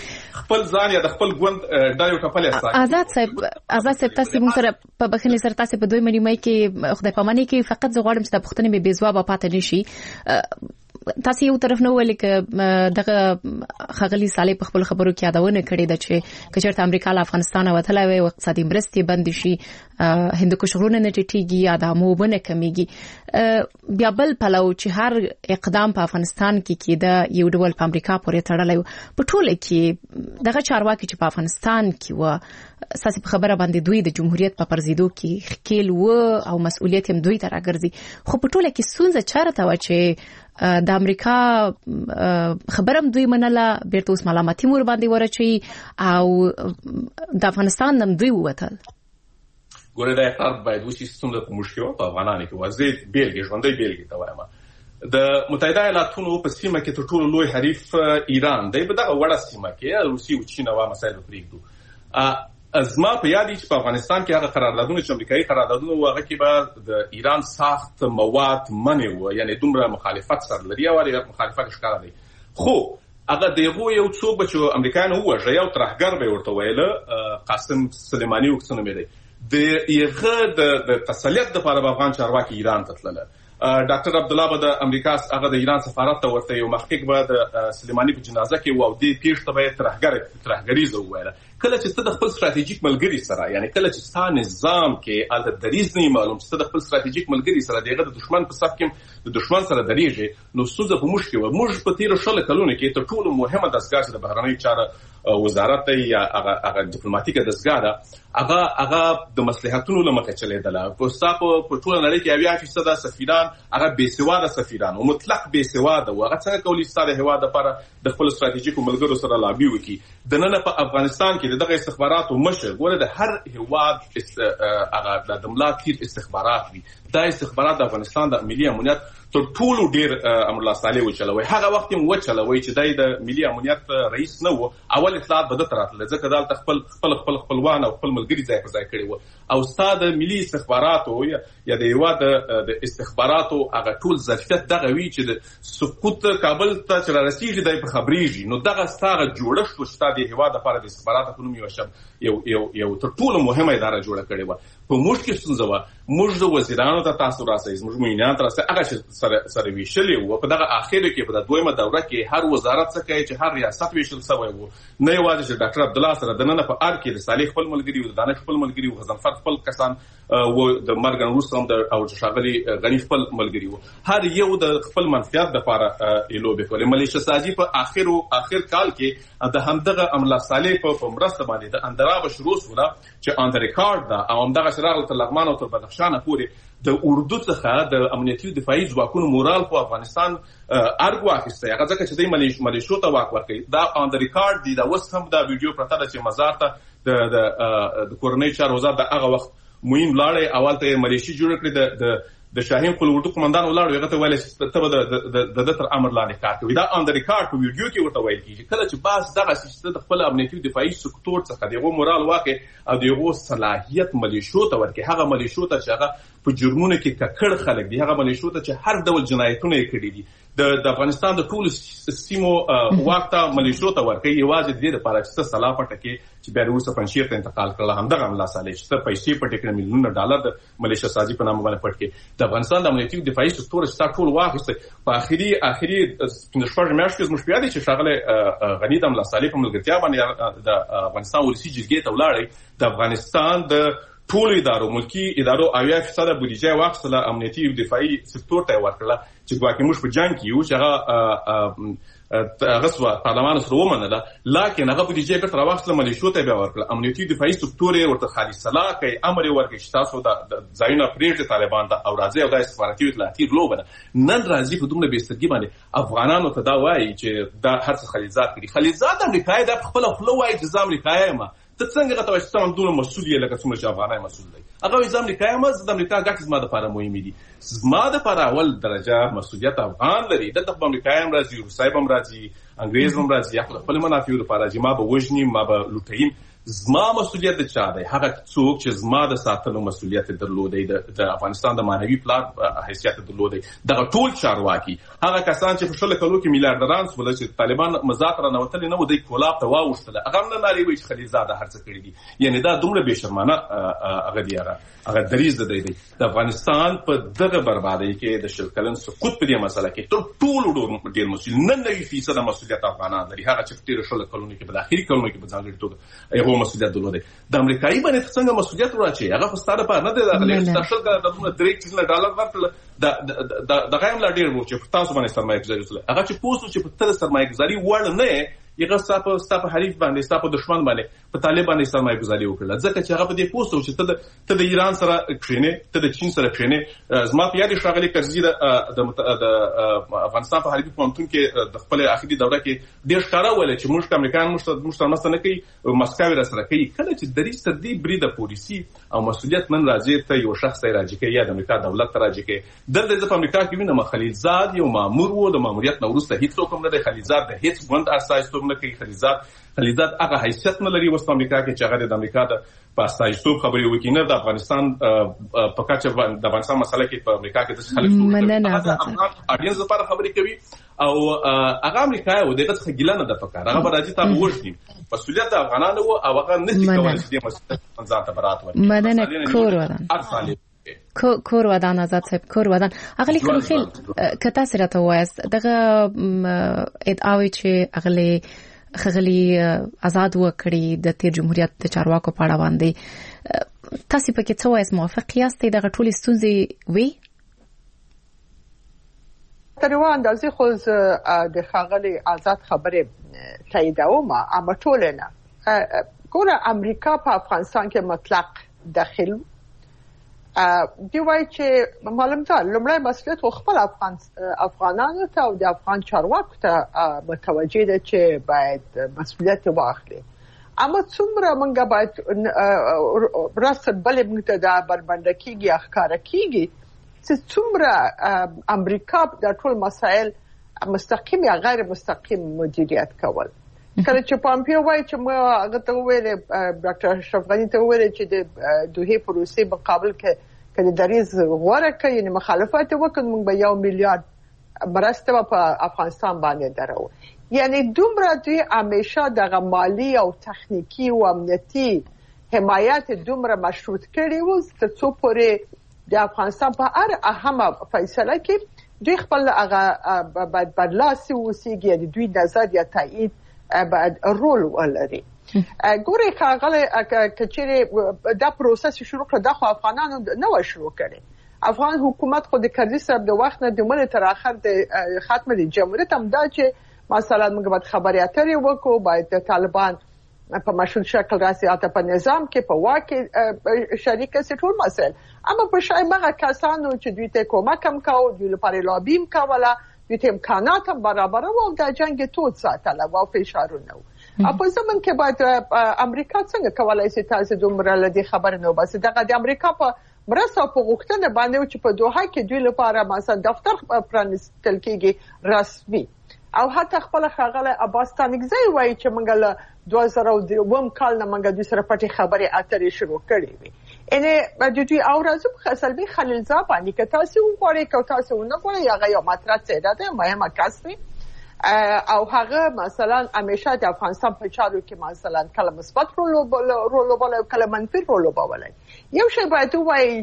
خپل ځان یا د خپل ګوند ډلې ټپلې استاد. آزاد صاحب تاسو موږ سره په بخښنې سره تاسو په 2 مې کې خدای پاماني کې فقط زه غواړم چې د پښتنې به بې ځوابه پاتې نشي. تاسو یو طرف نه ویل کې دغه خغلی صالح په خپل خبرو کې یادونه کړې ده چې کچرته امریکا له افغانستان وتلی وي او اقتصادي مرستې بند شي، هندوکش غرونه نه ټیټیږي یا د اموبونه کمیږي. بیا بل پلو چې هر اقدام په افغانستان کې کېده یو ډول په امریکا پورې تړلی و. په ټوله کې دغه چارواکي چې په افغانستان کې و ساسي په خبره باندې دوی د جمهوریت په پرزیدو کې ښکیل و او مسؤلیت هم دوی ته راګرځي. خو په ټوله کې ستونزه چېرته وه چې د امریکا خبرم دوی منله بیرته اوس ملامتي مور باندې ورچي او د افغانستان نم دوی ووتل. ګوره دا اقرار باید وشي ستونزه په موږ کې په افغانانو کې وزید بیلګې ژوندۍ بیلګې ته وایم. د متحده ایالاتونو په سیمه کې تر ټولو لوی حریف ایران دی. په دغه وړه سیمه کې روسي او چین او مسایل پرېږدو. ازما په یادی چې په افغانستان کې هغه قراردادونه چې امریکایي قراردادونه و هغه کې به د ایران ساخت مواد منع و، یعنی دومره مخالفت سره لري او مخالفت ښکاره دی. خو هغه دغه یو څوک چې امریکایانو وژه یو ترهګر به ورته ویله قاسم سلیمانی وکسنه مې دی د یغه د تسلیت د لپاره افغان چارواکي ایران ته تلله. ډاکټر عبد الله به د امریکا هغه د ایران سفارت ته ورته یو محقق به د سلیمانی په جنازه کې و او د پیښته به ترهګریزه وویله. کله چې ته د خپل ستراتیژیک ملګری سره یعنی کله چې ستا نظام کې الته دریز نه معلوم چې ته د خپل ستراتیژیک ملګری سره دغه د دشمن په صف کې د دشمن سره دریږي نو ستاسو په مشکل و. موږ په تیر شل کلونو کې ته ټول مهمه دستګاه د بهرنۍ چارو وزارت یا هغه ډیپلوماټیکه دستګاه ده هغه د مصلحتونو لمخه چلیدله. په ستاسو په ټول نړۍ کې 80% سفیران هغه بې سواده سفیران او مطلق بې سواده و. هغه څنګه کولی ستاره هوا د لپاره د خپل ستراتیژیک ملګرو سره لابي وکړي. د نن په افغانستان کې دغه استخباراتو مشر ګوره د هر هواد هغه د ملاتیر استخبارات وي دا استخبارات د افغانستان د ملي امنیت تر ټولو ډیر امرالله صالح وچلوي. هغه وخت هم وچلوي چې د ملي امنیت رئیس نه و، اول اطلاعات به درته راتله ځکه دلته خپل خپلوان او خپل ملګري ځای پر ځای کړي وو. او ستا د ملي استخباراتو یا د هېواد د استخباراتو هغه ټول ظرفیت دغه وي چې د سقوط کابل ته چې رارسېږي دی په خبرېږي. نو دغه ستا هغه جوړښت و چې ستا د هېواد لپاره د استخباراتو په نوم یو تر ټولو مهمه اداره جوړه کړې وه. په موږ کې ستونزه وه، موږ د وزیرانو ته تاسو راسئ، زموږ معینات راسئ، هغه چې سره ویشلې وو. په دغه اخرو کې په دویمه دوره کې هر وزارت څه کوي چې هر ریاست ویشل سوی وو. نه یوازې چې ډاکټر عبدالله سره دننه په ار کې د صالح خپل ملګري وو، د دانش خپل ملګري وو، غضنفر خپل کسان و، د مرګ وروسته هم او ښاغلي غني خپل ملګري وو. هر یو د خپل منفعت دپاره لوبې کولې. ملیشه سازي په اخر کال کې د همدغه امرالله صالح په مرسته باندې د اندراب شروع شوله چې آن د ریکارډ ده، او همدغه چې راغله تر لغمان او تر بدخشانه پورې د اردو څخه د امنیتي دفاعي ځواکونو مورال په افغانستان ارګ واخیستی. هغه ځکه چې دوی ملیشو ته واک ورکوي. دا آن د ریکارډ دي. دا اوس هم دا ویډیو پرته ده چې مزار ته د کورنۍ چارو وزارت د هغه وخت موین لاړی، اول ته یې ملیشي جوړه کړې، د شاهین قل اردو قمندان ولاړ، هغه ته ویل چې ته به د تر امر لاندې کار کوي. دا آن د ریکارډ په ویډیو کې ورته ویل کېږي. کله چې باز دغه چې د خپل امنیتي دفاعي سکتور څخه د هغو مورال واقع او د هغو صلاحیت ملیشو ته ورکړي، هغه ملیشو ته چې هغه په جرمونو کې ککړ خلک دي، هغه ملیشو ته چې هر ډول جنایتونه یې کړي دي، د افغانستان د ټولو سیمو واک ته ملیشو ته ورکوي، یوازې د دې لپاره چې څه سلا پټه کړي چې بیا وروسته پنجشیر ته انتقال کړله. همدغه امرالله صالح چې څه پیسې پټې کړې، میلیونونه ډالر د ملیشه سازي په نامه باندې پټ کړي. د افغانستان د امنیتي دفاعي سکتور چې تا ټول واخیستی په آخري 15 میاشتو کې زموږ په یاد دی چې ښاغلی غني د امرالله صالح په ملګرتیا باندې د افغانستان ولسي جرګې ته ولاړی. د افغانستان د ټولو ادارو، ملکي ادارو 80% بودیجه یې واخیستله، امنیتي دفاعي سکتور ته یې ورکړله چې ګواکې موږ په جنګ کې یو چې هغه سوه پارلمان سره ومنله، لاکن هغه بودیجه یې بېرته راواخیستله، ملیشو ته یې بیا ورکړله. امنیتي دفاعي سکتور یې ورته خالي سلا کوي، امر یې ورکړي چې تاسو د ځایونه پرېږدئ طالبان ته او راځئ، او دا استخباراتي اطلاعاتي لوبه ده. نن راځي په دومره بېسترګي باندې افغانانو ته دا وایي چې دا هر څه خلیلزاد کړي. خلیلزاد امریکایي دا په خپله خوله وایي چې زه امریکایي یم. ته څنګه راته وایې چې ته همدومره مسؤل یې لکه څومره چې افغانان مسؤل دی؟ هغه وایي زه امریکا یم، زه د امریکا ګټې زما دپاره مهمې دي. زما دپاره اول درجه مسؤلیت افغان لري. دلته به امریکایي هم راځي، روسۍ به هم راځي، انګریز هم راځي، یا خپلو منافعو دپاره راځي. ما به وژني، ما به لوټوي. زما مسؤلیت د چا دی؟ هغه څوک چې زما د ساتلو مسؤلیت درلودی، د افغانستان د معنوي پلار حیثیت درلودی. دغه ټول چارواکي، هغه کسان چې په 20 کلو کې میلیاردران سول، چې طالبان مزاق رانوتلي نه و، دوی کولاب ته واوښتله، هغه هم نه نارې وایي چې خلیلزاد هر څه کړي دي. یعنې دا دومره بې شرمانه هغه دی، هغه دریځ د دی. د افغانستان په دغه بربادۍ کې د 20 کلن سقوط په دې مسله کې تر ټولو ډېر مسؤل 99% مسؤلیت افغانان لري. هغه چې په تېرو 20 کلونو کې په اخري کلونو کې په ځانګړې توګه مسؤلیت درلودی. د امریکایي باندې څنګه مسؤلیت وراچي؟ هغه خو ستا دپاره نه دی راغلی چې تا 3 ډالر ورکړله. دغه هم لا ډېر و چې په تاسو باندې سرمایه ګذاري وسله. هغه چې پوه شو چې په ته د سرمایه ګذاري وړ نه یې، هغه ستا په حریف باندې، ستا په دښمن باندې، په طالب باندې سرمایه ګذاري وکړله، ځکه چې هغه په دې پوه شو چې ته د ایران سره کښېنې، ته د چین سره کښېنې. زما په یاد دی ښاغلي کرزي د افغانستان په حربي پوهنتون کې د خپلې اخري دوره کې ډېر ښکاره وویل چې موږ که امریکایان موږ سره مرسته نه کوي، مسکو یې راسره کوي. کله چې دریځ تر دې بریده پولیسي او مسؤلیت نن راځي، ته یو شخص ته یې راجع کوي یا د امریکا دولت ته راجع کوي. دلته زه په امریکا کې وینم خلیلزاد یو مامور و، د ماموریت نه وروسته هېڅوک هم نه دی. خلیلزاد د هېڅ ګوند استازیتوب نه کوي. خلیلزاد هغه حیثیت نه لري اوس په امریکا کې چې هغه د امریکا د په استازیتوب خبرې وکړي. نه د افغانستان په کچه د افغانستان مسله کې په امریکا کې داسې خلک اډینس لپاره خبرې کوي، او هغه امریکایي و، دغه څخه ګیله نه ده پکار. هغه به راځي تا به وژني. مسؤلیت د افغانانو و، او هغه نشي کولی چې دې مسؤلیت ځان ته برات ورکړي. مننه کور ودان کور ودان آزاد صاحب، کور ودان. اغلی خلیل که تاسو راته وایاست دغه ادعاوې چې خغلی آزاد وکړي د تیر جمهوریت د چارواکو په اړه باندې، تاسو پکې څه وایاست؟ موافق یاستئ دغه ټولې ستونزې وي؟ تر یوه اندازې خو د ښاغلي آزاد خبرې تاییدوم، اما ټولې نه. ګوره امریکا په افغانستان کې مطلق داخل دی وایي چې معلوم ده لومړی مسؤلیت خو خپل افغانانو ته او د افغان چارواکو ته متوجه ده چې باید مسؤلیت واخلي. اما څومره موږ باید راسل بلې موږ ته دا بربنده کېږي یا ښکاره کېږي چې څومره امریکا د ټول مسایل مستقیم یا غیر مستقیم مدیریت کول. کله چې پامپیو وایي چې ما هغه ته وویل ډاکټر اشرف غني ته وویل چې د دوه پروسې مقابل کې د دریز غوړه کوي یعنی مخالفت وکړ موږ به 1 میلیارډ مرسته په افغانستان باندې درو. یعنی دومره دوی همیشه د مالی او تخنیکی او امنیتي حمایت دومره مشروط کړي وو چې څو پورې د افغانستان په هر اهمه فیصله کې دوی خپل هغه باید برلاسي اوسېږي یعنی دوی نظر یا تایید باید رول ولري. ګوري هغه کچېره دا پروسس شروع کړ د افغانانو نه و شروع کړي. افغان حکومت خو د کرزي صاحب د وخت نه د مل تر اخر د ختم د جمهوریت هم دا چې مثلا موږ باید خبري اترې وکړو باید د طالبان په مشروط شکل راسي په نظام کې په واکه شریک سي ټول مسائل اما په شای مغه کسانو چې دوی ته کومک هم کاوه دوی لپاره لابیم کوله دوی ته امکانات هم برابر وو د جنگ تود ساتله او فشارونه وو. په زمون کې باید امریکا څنګه کولای شي تاسو دومره لدی خبر نه وباسي دغه د امریکا په مرسته په غوښتنه باندې چې په دوحه کې دوی لپاره مثلا دفتر پرانستل کېږي رسمي او حتی خپل خغله عباس تانګزی وایي چې موږ له 2002 کال نه موږ د سره پټي خبرې اترې شروع کړې وي. انه د دوی اورازو خپلبي خلیلزاد باندې که تاسو وګورئ که تاسو نه ګورئ هغه یو مطرح څه ده مهمه کسب او هغه مثلا همیشه د افغانستان په چارو کې مثلا کله مثبت رول وبولای کله منفي رول وبولای. یو شی باید وایي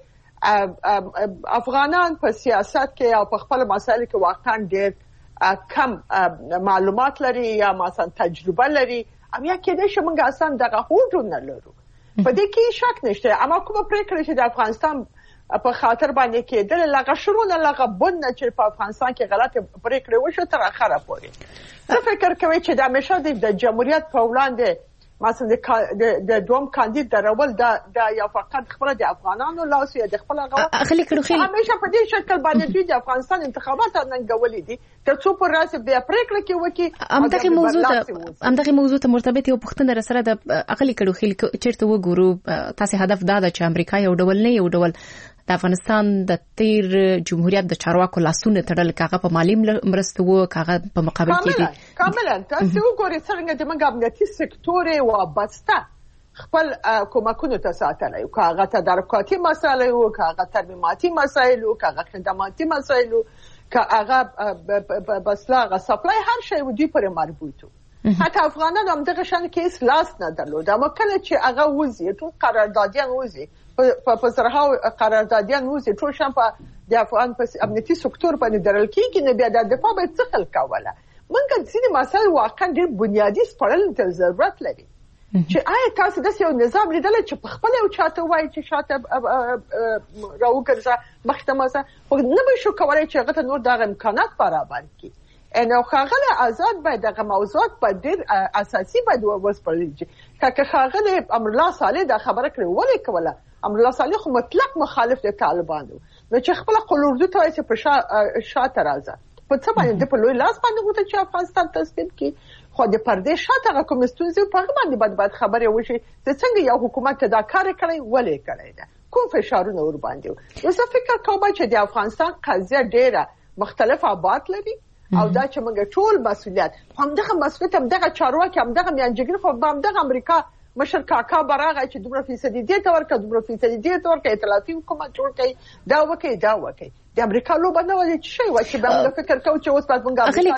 چې افغانان په سیاست کې او په خپل مسایل کې واقعا ډېر کم معلومات لري یا مثلا تجربه لري او یا کېدای شي موږ اصلا دغه هوډ نه لرو. په دې کې شک نشته اما کومه پریکړه چې د افغانستان په خاطر باندې کېدل لغه شرونه لغه بند چې په افغانستان کې غلطه پریکړه وشو تر اخره پورې زه فکر کوم چې د همیشه د جمهوریت په وړاندې مثلا د دوم کاندید درول د یو فقط خبره د افغانانو لاس یا د خپل غوا خلک کړو همیشه په دې شکل باندې چې د افغانستان انتخابات ننګولې دي تر څو پر راسي بیا پریکړه کې وکي همدغه موضوع ته مرتبط یو پښتنه سره د اقلي کړو خلک چیرته وګورو تاسو هدف دا ده چې امریکا یو ډول نه یو ډول د افغانستان د تیر جمهوریت د چارواکو لاسونه تړل کاغه په مالی مرسته وو کاغه په مقابل کې دي کاملا تاسو وګورئ څنګه د موږ امنیتي سکتور او بسته خپل کومکونو ته ساتلای او کاغه تدارکاتي مسایل او کاغه ترمیماتي مسایل او کاغه خدماتي مسایل کاغه بسلاغه سپلای هر شی ودی پر مربوطو حتی افغانان هم دغه شان کیس لاس نه درلود اما کله چې هغه وزي ټول قراردادیان وزي په سرها قراردادیان وزي ټول شان په د افغان په امنیتي سکتور باندې درل کېږي نه بیا د دفاع به څه خل کوله موږ ځینې مسایل واقعا ډېر بنیادی سپړل ته ضرورت لري چې آیا تاسو د یو نظام لیدل چې په خپل یو چاته وایي چې شاته راوګرځه مخته خو نه به شو کولای چې هغه ته نور دغه امکانات برابر کړي نو خاغله آزاد باید دغه موضوعات په ډېر اساسي باید وسپړل چې خاغله امرالله صالح دا خبره کړې ولې کوله امرالله صالح خو مطلق مخالف د طالبانو نو چې خپل قلوردو ته چې په شاته راځه په څه باندې په لوی لاس باندې غوته چې افغانستان تسلیم کی خو د پردې شاته کوم ستونزې په باندې باید خبرې وشي چې څنګه یو حکومت دا کار کوي ولې کوي دا کوم فشارونه ور باندې نو زه فکر کوم چې د افغانستان قضیه ډېره مختلف ابعاد لري او دا چې موږ ټول مسؤلیت همدغه مسؤلیت همدغه چارواکي همدغه میانجګر خو همدغه امریکا مشر کاکا براغه چې دومره فیصدي دې ته ورکړه دومره فیصدي دې ته ورکړه ائتلافي حکومت جوړ کړي دا وکړي د امریکا لوبه نه وایي چې شی وایي چې موږ فکر کوو چې اوس باید موږ اغلی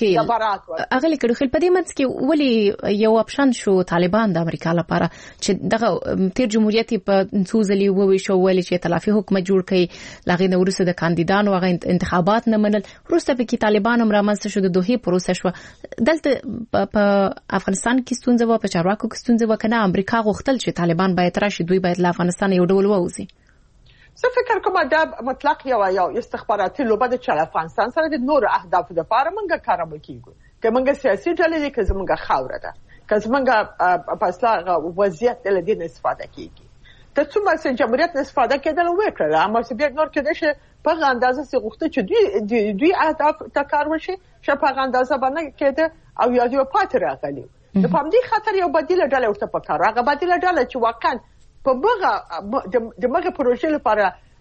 کړو خل په دې منځ کې ولی یو اپشن شو طالبان د امریکا لپاره چې دغه تیر جمهوریت په نسوزلی ووي شو ولی چې ائتلافي حکومت جوړ کړي لاغې نو ورسره د کاندیدانو هغه انتخابات نه منل روسته په کې طالبان هم رامنځته شو د دوه پروسه شو دلته په افغانستان کې ستونزه و په چارواکو کې ستونزه و کنه امریکا غوښتل چې طالبان باید راشي دوی باید له افغانستان یو ډول ووزي زه فکر کوم دا مطلق یو استخباراتي لوبه د چل افغانستان سره د نور اهداف لپاره موږ کارول کیږو که موږ سیاسي ډلې دي که زموږ خاوره ده که زموږ په اصله وضعیت له دې استفاده کیږي ته څومره چې جمهوریت استفاده کېدل وکړه اما چې بیا نور کېدای شي په اندازه چې غوښته چې دوی اهداف ته کار وشي چې په اندازه باندې کېده او یا یو پات راغلی نو په دې خاطر یو بدیله ډله ورته پکاره هغه بدیله ډله چې واقعا په دغه پروژې لپاره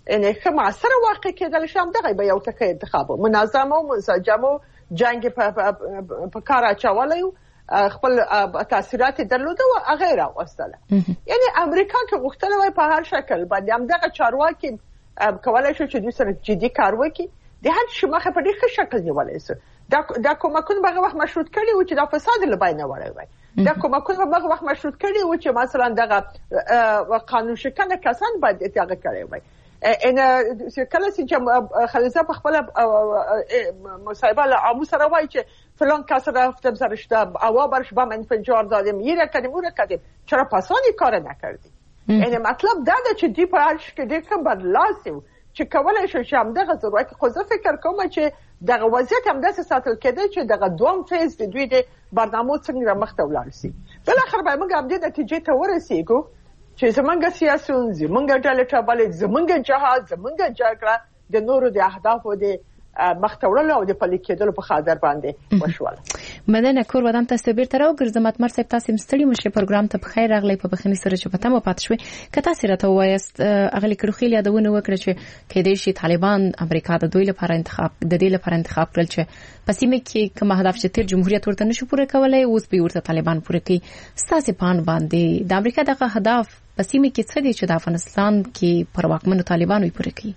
ان خماسره واقع کېدل شم دغه به یو ټکی انتخاب منظم او منسجم او جنگ په کار اچولای خپل تاثیرات درلوده او غیره واستله یعنی امریکا کې غوښتل وای په هر شکل باندې هم دغه چارواکي کولای شو چې دوی سره جدي کار وکړي د هر شي مخه په ډېر شکل نیولای شي دا کومکونه به وخت مشروط کړي او چې د فساد لباینه وړي وای دا کومکونه به وخت مشروط کړي او چې مثلا دغه قانون شکنه کسان باندې اتیاغه کړي وای ان کله چې خلیزه په خپل مصاحبه له عامو سره وای چې فلان کس رفتم سرشته اوا برش با من فنجار دادم یه کردیم اون کردیم چرا پاسانی کار نکردی یعنی مطلب دا چې دی په هر شکل کې کوم بدلاسیو چې کولای شو چې هم دغه ضرورت خو زه فکر کوم چې دغه وضعیت هم داسې ساتل کېده چې دغه دوم فیز د دوی د برنامه څنګه مخته ولاړ شي بل اخر به موږ هم دې نتیجې ته ورسېږو چې زمونږ سیاسيون زمونږ ډلې ټابلې زمونږ جهاد زمونږ جګړه د نورو د اهدافو د مختورلو او د پلي کېدلو په خاطر باندې وشول مننه کور ودان تاسو بیرته راوګرځم اتمر صاحب تاسو مستړي مشه پروګرام ته بخیر راغلی په بخنی سره چې پته مو پات شوي که تاسو راته وایست اغلی کړخیل یادونه وکړه چې کېدې شي طالبان امریکا د دوی لپاره انتخاب کړل چې پسیمه کې کوم هدف چې تیر جمهوریت ورته نشو پوره کولای اوس به ورته طالبان پوره کوي ستاسو پان باندې د امریکا دغه هدف پسیمه کې څه دی چې د افغانستان کې پر واکمنو طالبانو پوره کوي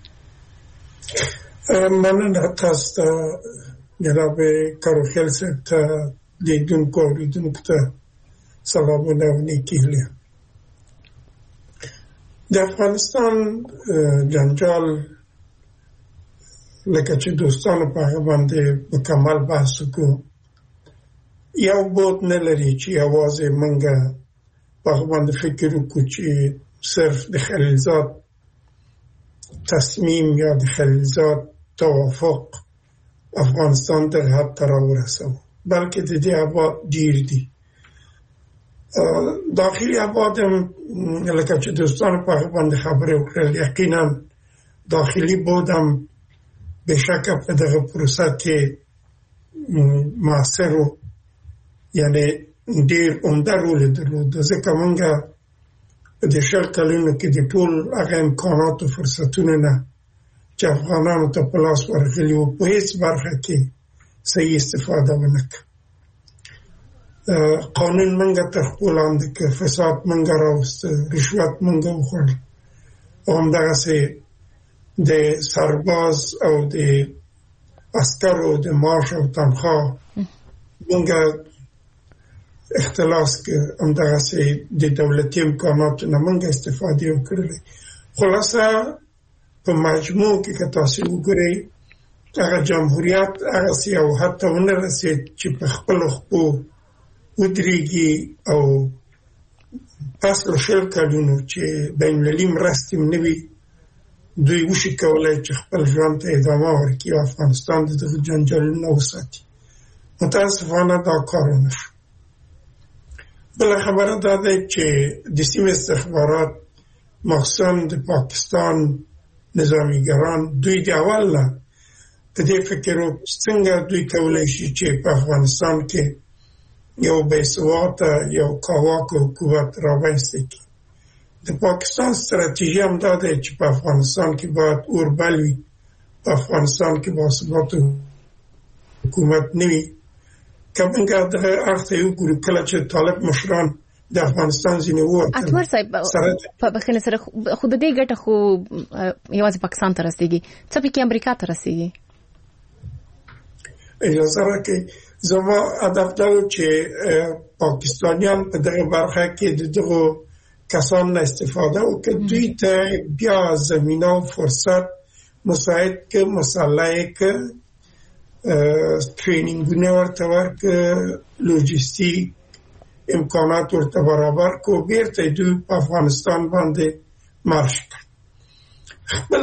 مننه تاسو جناب کاروخیل صاحب ته لیدونکو اوریدونکو ته سلامونه او نیکي هیله د افغانستان جنجال لکه چې دوستانو په هغه باندې مکمل بحث وکړو یو بود نه لري چې یوازې موږ په هغه باندې فکر وکړو چې صرف د خلیلزاد تصمیم یا د خلیلزاد توافق افغانستان در حد ته راورسو بلکې د دې ابعاد ډیر دي داخلي ابعاد لکه چې دوستانو په هغه باندې خبرې وکړل یقینا داخلي بود هم بشکه په دغه پروسه کې موثر یعنی ډیر عمده رول درلود ځکه موږ د شل کلونو کې د ټول هغه امکانات او فرصتونه نه چې افغانانو ته په لاس ورغلي وو په هیڅ برخه کې صحیح استفاده ونه کړه قانون موږ تر خپل لاندې کړ فساد موږ راوست رشوت موږ وخوړ او همدغسې د سرباز او د عسکرو د معاش او تنخواه موږ اختلاس که همدغسې د دولتي امکاناتو نه موږ استفادې وکړلې خلاصه په مجموع کې که تاسو وګورئ هغه جمهوریت هغسې یو حد ته ونه رسېد چې په خپلو خپو ودرېږي او پس له شل کلونو چې بینالمللي مرستې نه وي دوی وشي کولی چې خپل ژوند ته ادامه ورکړي او افغانستان د دغه جنجالونو نه وساتي متاسفانه دا کار ونه شو بله خبره دا ده چې د سیمې استخبارات مخصوصا د پاکستان نظامیګران دوی د اول نه په دې فکر څنګه دوی کولی شي چې په افغانستان کې یو بېثباته یو کاواک حکومت رامنځته کړي د پاکستان ستراتیژي هم دا ده چې په افغانستان کې باید اور بل وي په افغانستان کې باثباته حکومت نه وي که موږ دغه اړخ ته وګورو کله چې طالب مشران د افغانستان ځینې ووتل اتمر صاحب په بخښنې سره خو د دې ګټه خو یوازې پاکستان ته رسېږي څه پکې امریکا ته رسېږي اجازه راکړئ زما هدف دا و چې پاکستانیان په دغه برخه کې د دغو کسان نه استفاده وکړي دوی ته بیا زمینه او فرصت مساعد که مسلح که ټرینینګونه ورته ورکړه لوجستیک امکانات ورته برابر کو بیرته دوی په افغانستان باندې مارش کړ خپل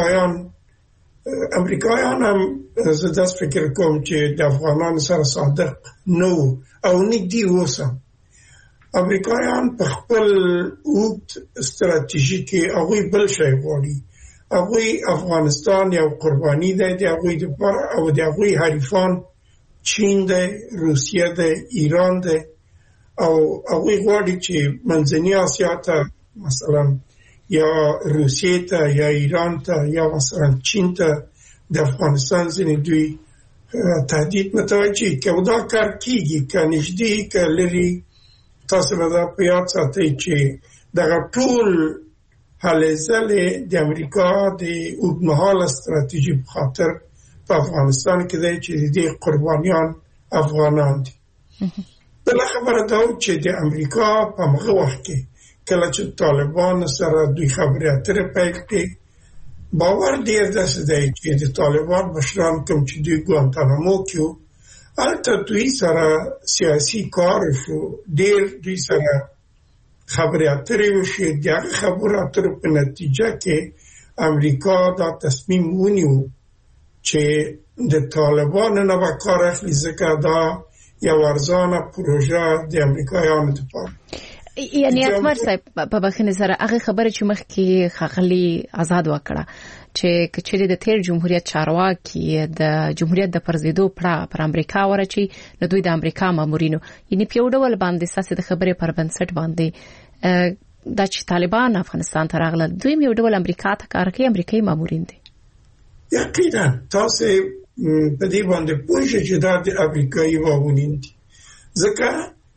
امریکایان هم زه داس فکر کوم چې د افغانانو سره صادق نو او نږدې اوسه امریکایان په خپل اوږد ستراتیژي کې هغوی بل شی غواړي هغوی افغانستان یو قرباني دی د هغوی دپاره او د هغوی حریفان چین دی روسیه دی ایران دی او هغوی غواړي چې منځني اسیا ته مثلا یا روسیې ته یا ایران ته یا مثلا چین ته د افغانستان ځینې دوی تهدید متوجه که دا کار کیږي که نږدې که لري تاسو به دا په یاد ساتئ چې دغه ټول هلې ځلې د امریکا د اوږدمهاله ستراتیژي په خاطر په افغانستان کې دی چې د دې قربانیان افغانان دي. بله خبره دا چې د امریکا په هغه وخت کې کله چې طالبان سره دوی خبرې اترې پیل کړې باور ډېر داسې دی چې د طالبان مشران کوم چې دوی ګوانتانامو کې وو هلته دوی سره سیاسي کار شو ډېر دوی سره خبرې اترې وشي د هغه خبرو اترو په نتیجه کې امریکا دا تصمیم ونیو چې د طالبانو نه به کار اخلي ځکه دا یو ارزانه پروژه د امریکایانو دپاره. یعنی اکبر صاحب په بخښنې سره هغه خبره چې مخکې ښاغلي آزاد وکړه چې کچېرې د تیر جمهوریت چارواکي د جمهوریت د پرځېدو پړه پر امریکا ورچی د دوی د امریکا مامورینو یعنی په یو ډول باندې ساسي د خبرې پر بنسټ باندې د چې طالبان افغانستان ته راغله دوی یو ډول امریکا ته کار کوي امریکایي مامورین دي. یقینا تاسو په دې باندې پوښتنه چې دا د امریکایي مامورین دي ځکه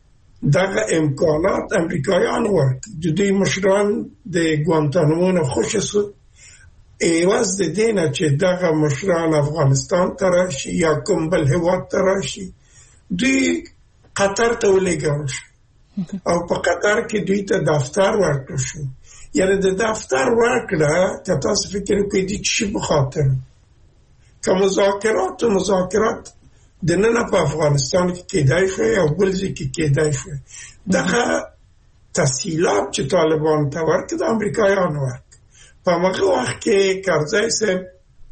دغه امکانات امریکایان ورکړي د دوی مشران د ګوانتانامو نه خوښ شو ایواز د دینه چې دغه مشران افغانستان ته راشي یا کوم بل هېواد ته راشي دوی قطر ته ولېږل شو او په قطر کې دوی ته دفتر ورکړل شو. یعنی د دفتر ورکړه که تاسو فکر وکړئ د چی په خاطر که مذاکرات د نن په افغانستان کې کېدای شي او بل ځای کې کېدای شي دغه تسهیلات چې طالبان ته ورکړي د امریکایانو ورکړي په هغه وخت کې کرزی صاحب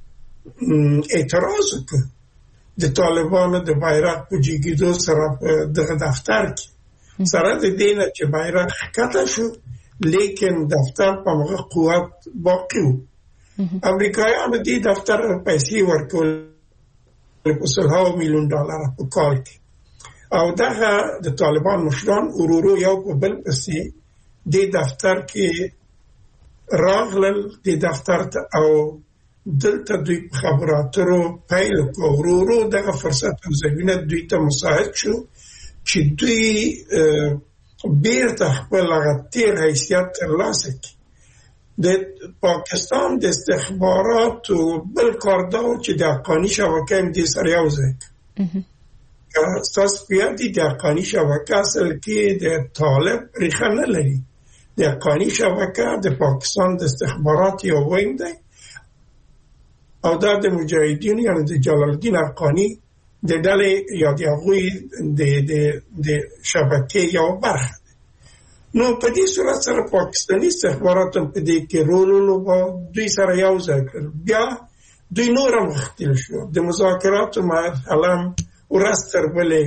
اعتراض وکړ د طالبانو د بیرغ په جګېدو سره په دغه دفتر کې سره د دې نه چې بیرغ ښکته شو لیکن دفتر په هغه قوت باقي و. امریکایانو دې دفتر پیسې ورکول په $100 میلیون په کال کې او دغه د طالبان مشران ورورو یو په بل پسې دې دفتر کې راغلل د دفتر ته او دلته دوی خبراتو پیل وکړو ورورو دغه فرصت او زمینه دوی ته مساعد شو چې دوی بیرته خپل هغه تیر حیثیت ترلاسه کړي. د پاکستان د استخباراتو بل کار دا و چې د حقاني شبکه هم دې سره یو ځای کړي. ستاسو په یاد دي د حقاني شبکه اصل کې د طالب ریښه نه لري. د حقاني شبکه د پاکستان د استخبارات یو وینګ دی او دا د مجاهدینو یعنی د جلال الدین حقانی د ډلې یا د هغوی د شبکې یو برخه ده. نو په دې صورت سره پاکستاني استخبارات په دې کې رول ولوباوه دوی سره یو ځای کړل بیا دوی نور هم غښتل شو د مذاکراتو مرحله هم ورځ تر بلې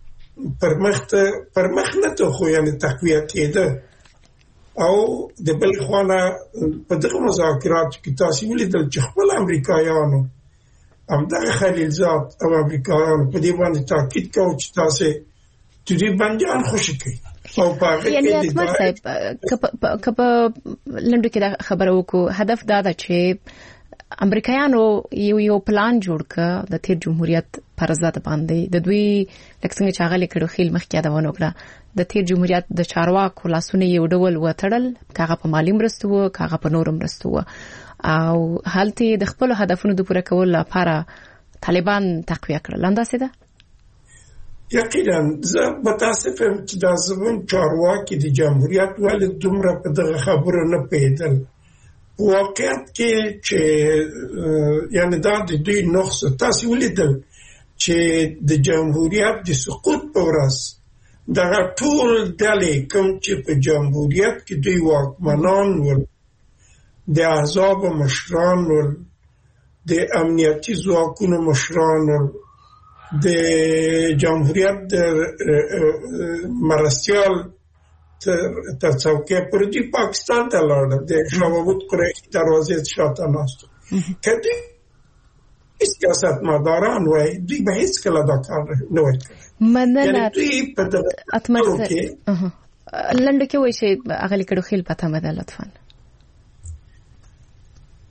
پرمخ نه ته خو یعنې تقویه کېده او د بل خوانه په دغه مذاکراتو کې تاسو ولیدل چې خپل امریکایانو همدغه خلیلزاد او امریکایانو په دې باندې تاکید کوي چې تاسو د دې بندیان خوشی کوي او په هغه یعنی اکبر صاحب کپ لنډو کې دا خبره وکړو هدف دا ده چې امریکایانو یو پلان جوړ کړ د تیر جمهوریت پر ضد باندې د دوی لکه څنګه چې هغه لیکلو خیل مخکې دا ونه کړه د تیر جمهوریت د چارواکو لاسونه یو ډول وتړل کاغه په مالی مرستو کاغه په نور مرستو او حالت د خپل هدفونو د پوره کولو لپاره طالبان تقویه کړل انداسه ده. یقینا زه متاسفم چې د زمون چارواکي د جمهوریت ولې دومره په دغه خبره نه پیدل واقعیت کې چې یعنی دا د دوی نقص تاسو ولیدل چې د جمهوریت د سقوط په ورځ دغه ټول ډلې کوم چې په جمهوریت کې دوی واکمنان ول د احزاب مشران ول د امنیتي ځواکونو مشران ول د جمهوریت د مرستیال تر څوکۍ پر دی پاکستان ته لاړل د شوابود قریشي دروازې شاته ناست کدی سیاست مداران وای دوی به هیڅ کله دا کار نه وکړي مننه دوی په اتمر لنډ کې وای شي اغلی کډو خیل پته مده لطفا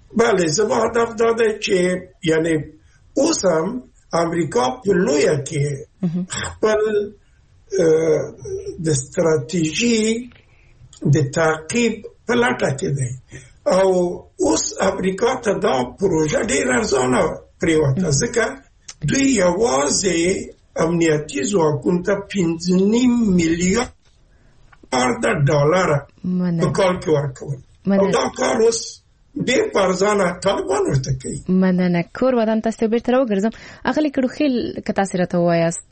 بله زما هدف دا دی چې یعنی اوس هم امریکا په لویه کې خپل د ستراتیژي د تعقیب په لټه کې دی او اوس امریکا ته دا پروژه ډېر ارزانه پرېوته ځکه دوی یوازې امنیتي ځواکونو ته 5.5 میلیارد ډالر په کال کې ورکول او دا کار اوس ډېر په ارزانه طالبان ورته کوي. مننه. کور ودان تاسو بیرته راوګرځم. اغلی کډو خیل که تاسو راته وایاست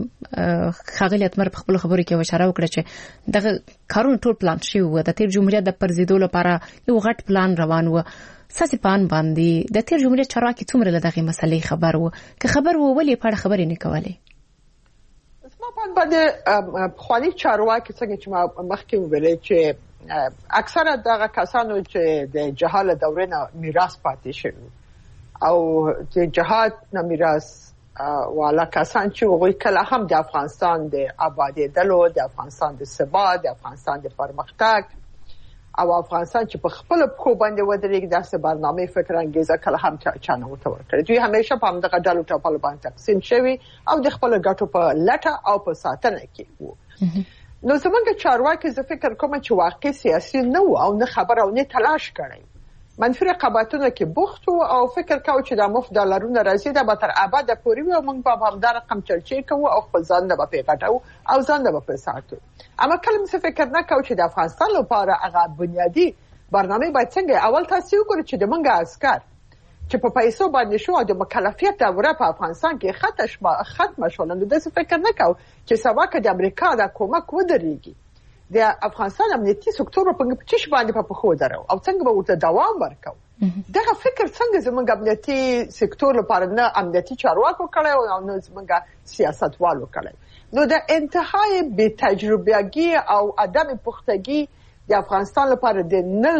خاغلی اتمر په خپل خبرو کې اشاره وکړه چې دغه کارونه ټول پلان شوی و د تیر جمهوریت د پرزیدو لپاره یو غټ پلان روان و. ساسي پان باندې د تیر جمهوریت چارواکي څومره له دغه مسلې خبر و که خبر و ولې په اړه خبرې نه کولې؟ اسما پان باندې خواني چارواکي څنګه چې ما مخکې ویلې چې اکثره دغه کسانو چې د جهاد دورې نه میراث پاتې شوی او چې جهاد نه میراث والا کسان چې وګوري کله هم د افغانستان د آبادی دلو د افغانستان د ثبات د افغانستان د پرمختګ او افغانستان چې په خپل خو باندې ودرېږي داسې برنامه فکر انګیزه کله هم چانه وته ورکړي. دوی همیشه په همدغه ډلو ټاپل باندې تقسیم شوی او د خپل ګټو په لټه او په ساتنه کې وو. نو زمونږ چارواکي زه فکر کوم چې واقعي سیاسي نه و او نه خبر او نه تلاش کړي منفي رقابتونه کې بوخت او فکر کاوه چې د مفت ډالرونو راځي د به تر ابد پورې و موږ په همدار رقم چرچې کوو او خپل ځان د په غټو او ځان د په ساتو. اما کله څه فکر نه کاوه چې د افغانستان لپاره هغه بنیادی برنامه باید څنګه اول تاسو وګورئ چې د موږ عسكر چې په پیسو باندې شو د مکلفیت دوره په افغانستان کې ختم شول. نو د څه فکر نه کاوه چې سبا کې د امریکا د کومک ودرېږي د افغانستان امنیتي سکتور په پچیش باندې په خو درو او څنګه به ورته دوام ورکاو. دغه فکر څنګه زموږ امنیتي سکتور لپاره نه امنیتي چارواکو کړی او نه زموږ سیاستوالو کړی. نو د انتهای بې تجربهګي او عدم پختګي د افغانستان لپاره د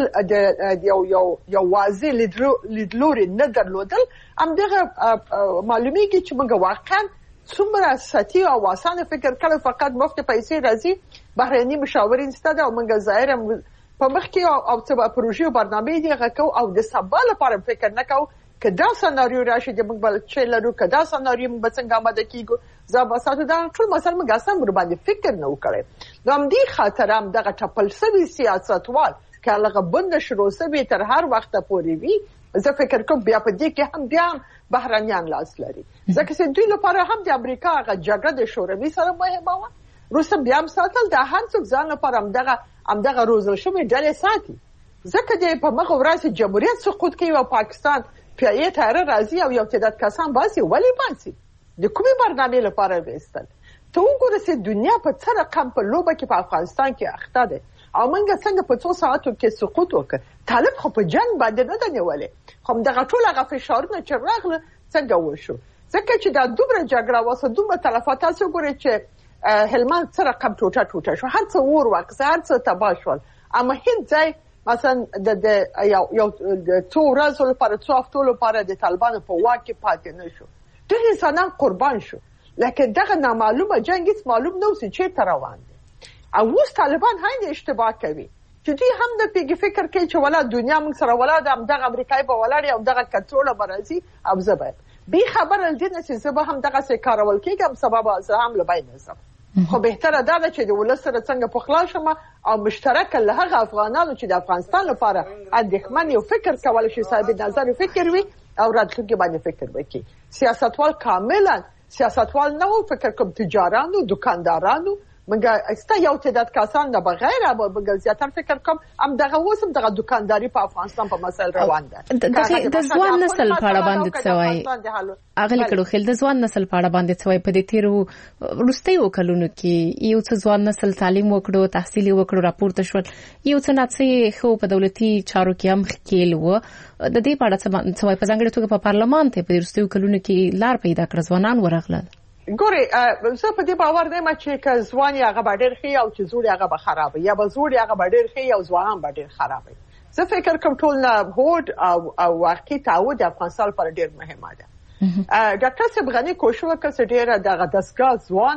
یو واضح لیدلوري نه درلودل همدغه معلومیږي چې موږ واقعا څومره سطحي او واسانه فکر کړو فقط مفت پیسې راځي بهرني مشاورین ستاده او موږ ظاهرا په مخ کې او څه پروژې او برنامې دی غو او د سبا لپاره فکر نه کوو کدا سناریو راشي د موږ بل چې لرو کدا سناریو موږ څنګه آماده کیږو زاباساتو دا ټول مثلا موږ اساسا ور باندې فکر نه وکړي. نو هم دې خاطر هم دغه ټپل سوي سیاستوال کله غبند شروع سوي تر هر وخت پورې وي. زه فکر کوم بیا په دې کې هم بیا بهرانيان لاس لري ځکه چې دوی لپاره هم د امریکا هغه جګړه د شوروي سره مهمه و. روسه بیا هم ساتل د هر څوک ځان لپاره همدغه روزل شوی ډلې ساتي ځکه د په مخ ورځ جمهوریت سقوط کوي او پاکستان پیایې تر راځي او یو تعداد کسان باسي ولی باسي د کومې برنامه لپاره وستل ته وګوره چې دنیا په څه رقم په لوبه کې په افغانستان کې اخته ده او موږ څنګه په 2 ساعتو کې سقوط وکړ. طالب خو په جنگ باندې نه دنیولې خو دغه ټول هغه فشارونه چې راغله څنګه وشو ځکه چې دا دومره جګړه واسه دومره تلفات تاسو ګورئ چې هلمند سره رقم ټوټه شو هر څه ور واکسه هر څه تباه شول. اما هیڅ ځای مثلا د یو څو ورځې لپاره څو هفتو لپاره د طالبانو په واک کې پاتې نشو. ډېر انسانان قربان شو لکه دغه نامعلومه جنگ هیڅ معلوم نه اوسې چې تر روان دي او اوس طالبان هاي اشتباه کوي چې دوی هم د پیګ فکر کوي چې ولا دنیا موږ سره ولا د دغه امریکای په ولاړ او دغه کنټرول برازي او زبر به خبر الدین چې زبر هم دغه سې کارول کېږي هم سبب هم لبای نظم خو بهتره ده چې د ولسره څنګه په خلاص شمه او مشترک له هغه افغانانو چې د افغانستان لپاره اندېښمن یو فکر کول شي صاحب نظر فکر وي او راتلونکي باندې فکر وکړي. سیاستوال کاملا سیاستوال نه و فکر کوم تجارانو دکاندارانو منګه استا یو تعداد کسان نه بغیر او بغیر زیاتر فکر کوم هم دغه وسم دغه دکانداری په افغانستان په مسل روان ده. د ځوان نسل په اړه باندې څه وایي اغلی کړو خل د ځوان نسل په اړه باندې څه وایي په دې تیرو ورستي وکړونو کې یو څه ځوان نسل تعلیم وکړو تحصیل وکړو راپورته شول یو څه ناڅي خو په دولتي چارو کې هم خېل و د دې په اړه څه وایي په ځانګړي توګه په پارلمان ته په ورستي وکړونو کې لار پیدا کړ ځوانان ورغلل. ګوري زه په دې باور نه یم چې که ځوان هغه ډېر ښه او چې زوړ هغه به خراب یا به زوړ هغه ډېر ښه او ځوان به ډېر خراب وي. زه فکر کوم ټول نه هوډ او واقعي تعهد د افغانستان لپاره ډېر مهمه ده. ډاکټر صاحب غني کوشش وکړ چې ډېر دغه دستګاه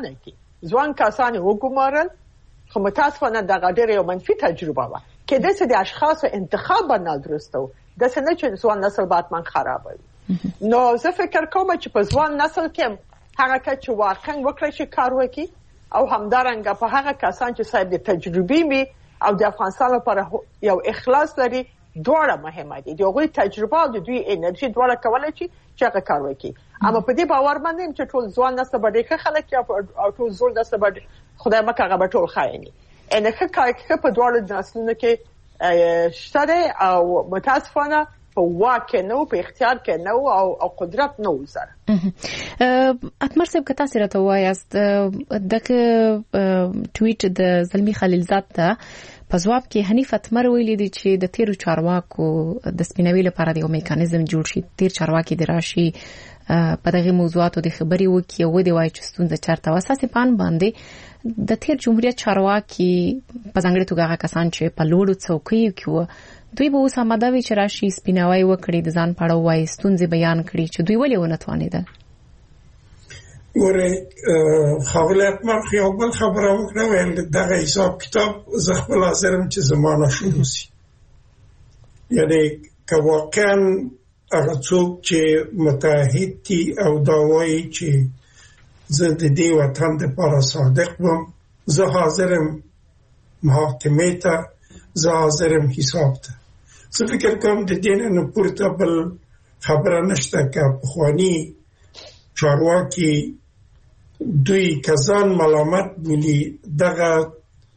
ځوان کسان وګمارل خو متاسفانه دغه ډېر یو منفي تجربه و کې د اشخاصو انتخاب نه درسته د څنګه چې ځوان نسل باتمن خرابوي نو زه فکر کوم چې په ځوان نسل کې هغه چې واقعا وکړي چې کار وکړي او همدارنګه په هغه کسان چې صاحب د تجربې می او د افغانستان لپاره یو اخلاص لري دواړه مهمه دي. د هغوی تجربه او د دوی انرژي دواړه کولای شي چې هغه کار وکړي. اما په دې باور باندې چې ټول ځوان نسل به ډېر خلک او ټول زوړ نسل به خدای مکه هغه به ټول خایني ان ښه کار په دواړو نسلونو کې شته او متاسفانه په واقع نو په اختیار کې نو او قدرت نو سره. اتمر صاحب کتا سره ته وایاست دغه ټویټ د زلمی خلیلزاد ته په جواب کې حنیف اتمر ویلي دي چې د تیرو چارواکو د سپینوي لپاره د یو میکانیزم جوړ شي. تیر چارواکي د راشي په دغه موضوعاتو د خبري وکي او د وای چې ستونزه چارته واساسي پان باندې د تیر جمهوریت چارواکي په ځانګړي توګه هغه کسان چې په لوړو څوکیو کې دوی به اوس آماده وي چې راشي سپینوي وکړي د ځان په اړه وایي ستونزې بیان کړي چې دوی ولې ونه توانیدل. ګوره خبرات مرخ یو بل خبره وکړه ویل دغه حساب کتاب زه خپل حاضرم چې زمانه شروع شي. یعنی که واقعا هغه څوک چې متحد دي او دا وایي چې زه د دې وطن دپاره صادق وم زه حاضرم محاکمې ته زه حاضرم حساب ته. زه فکر کوم د دې نه پورته بل خبره نشته که پخواني چارواکي دوی کسان ملامت بولی دغه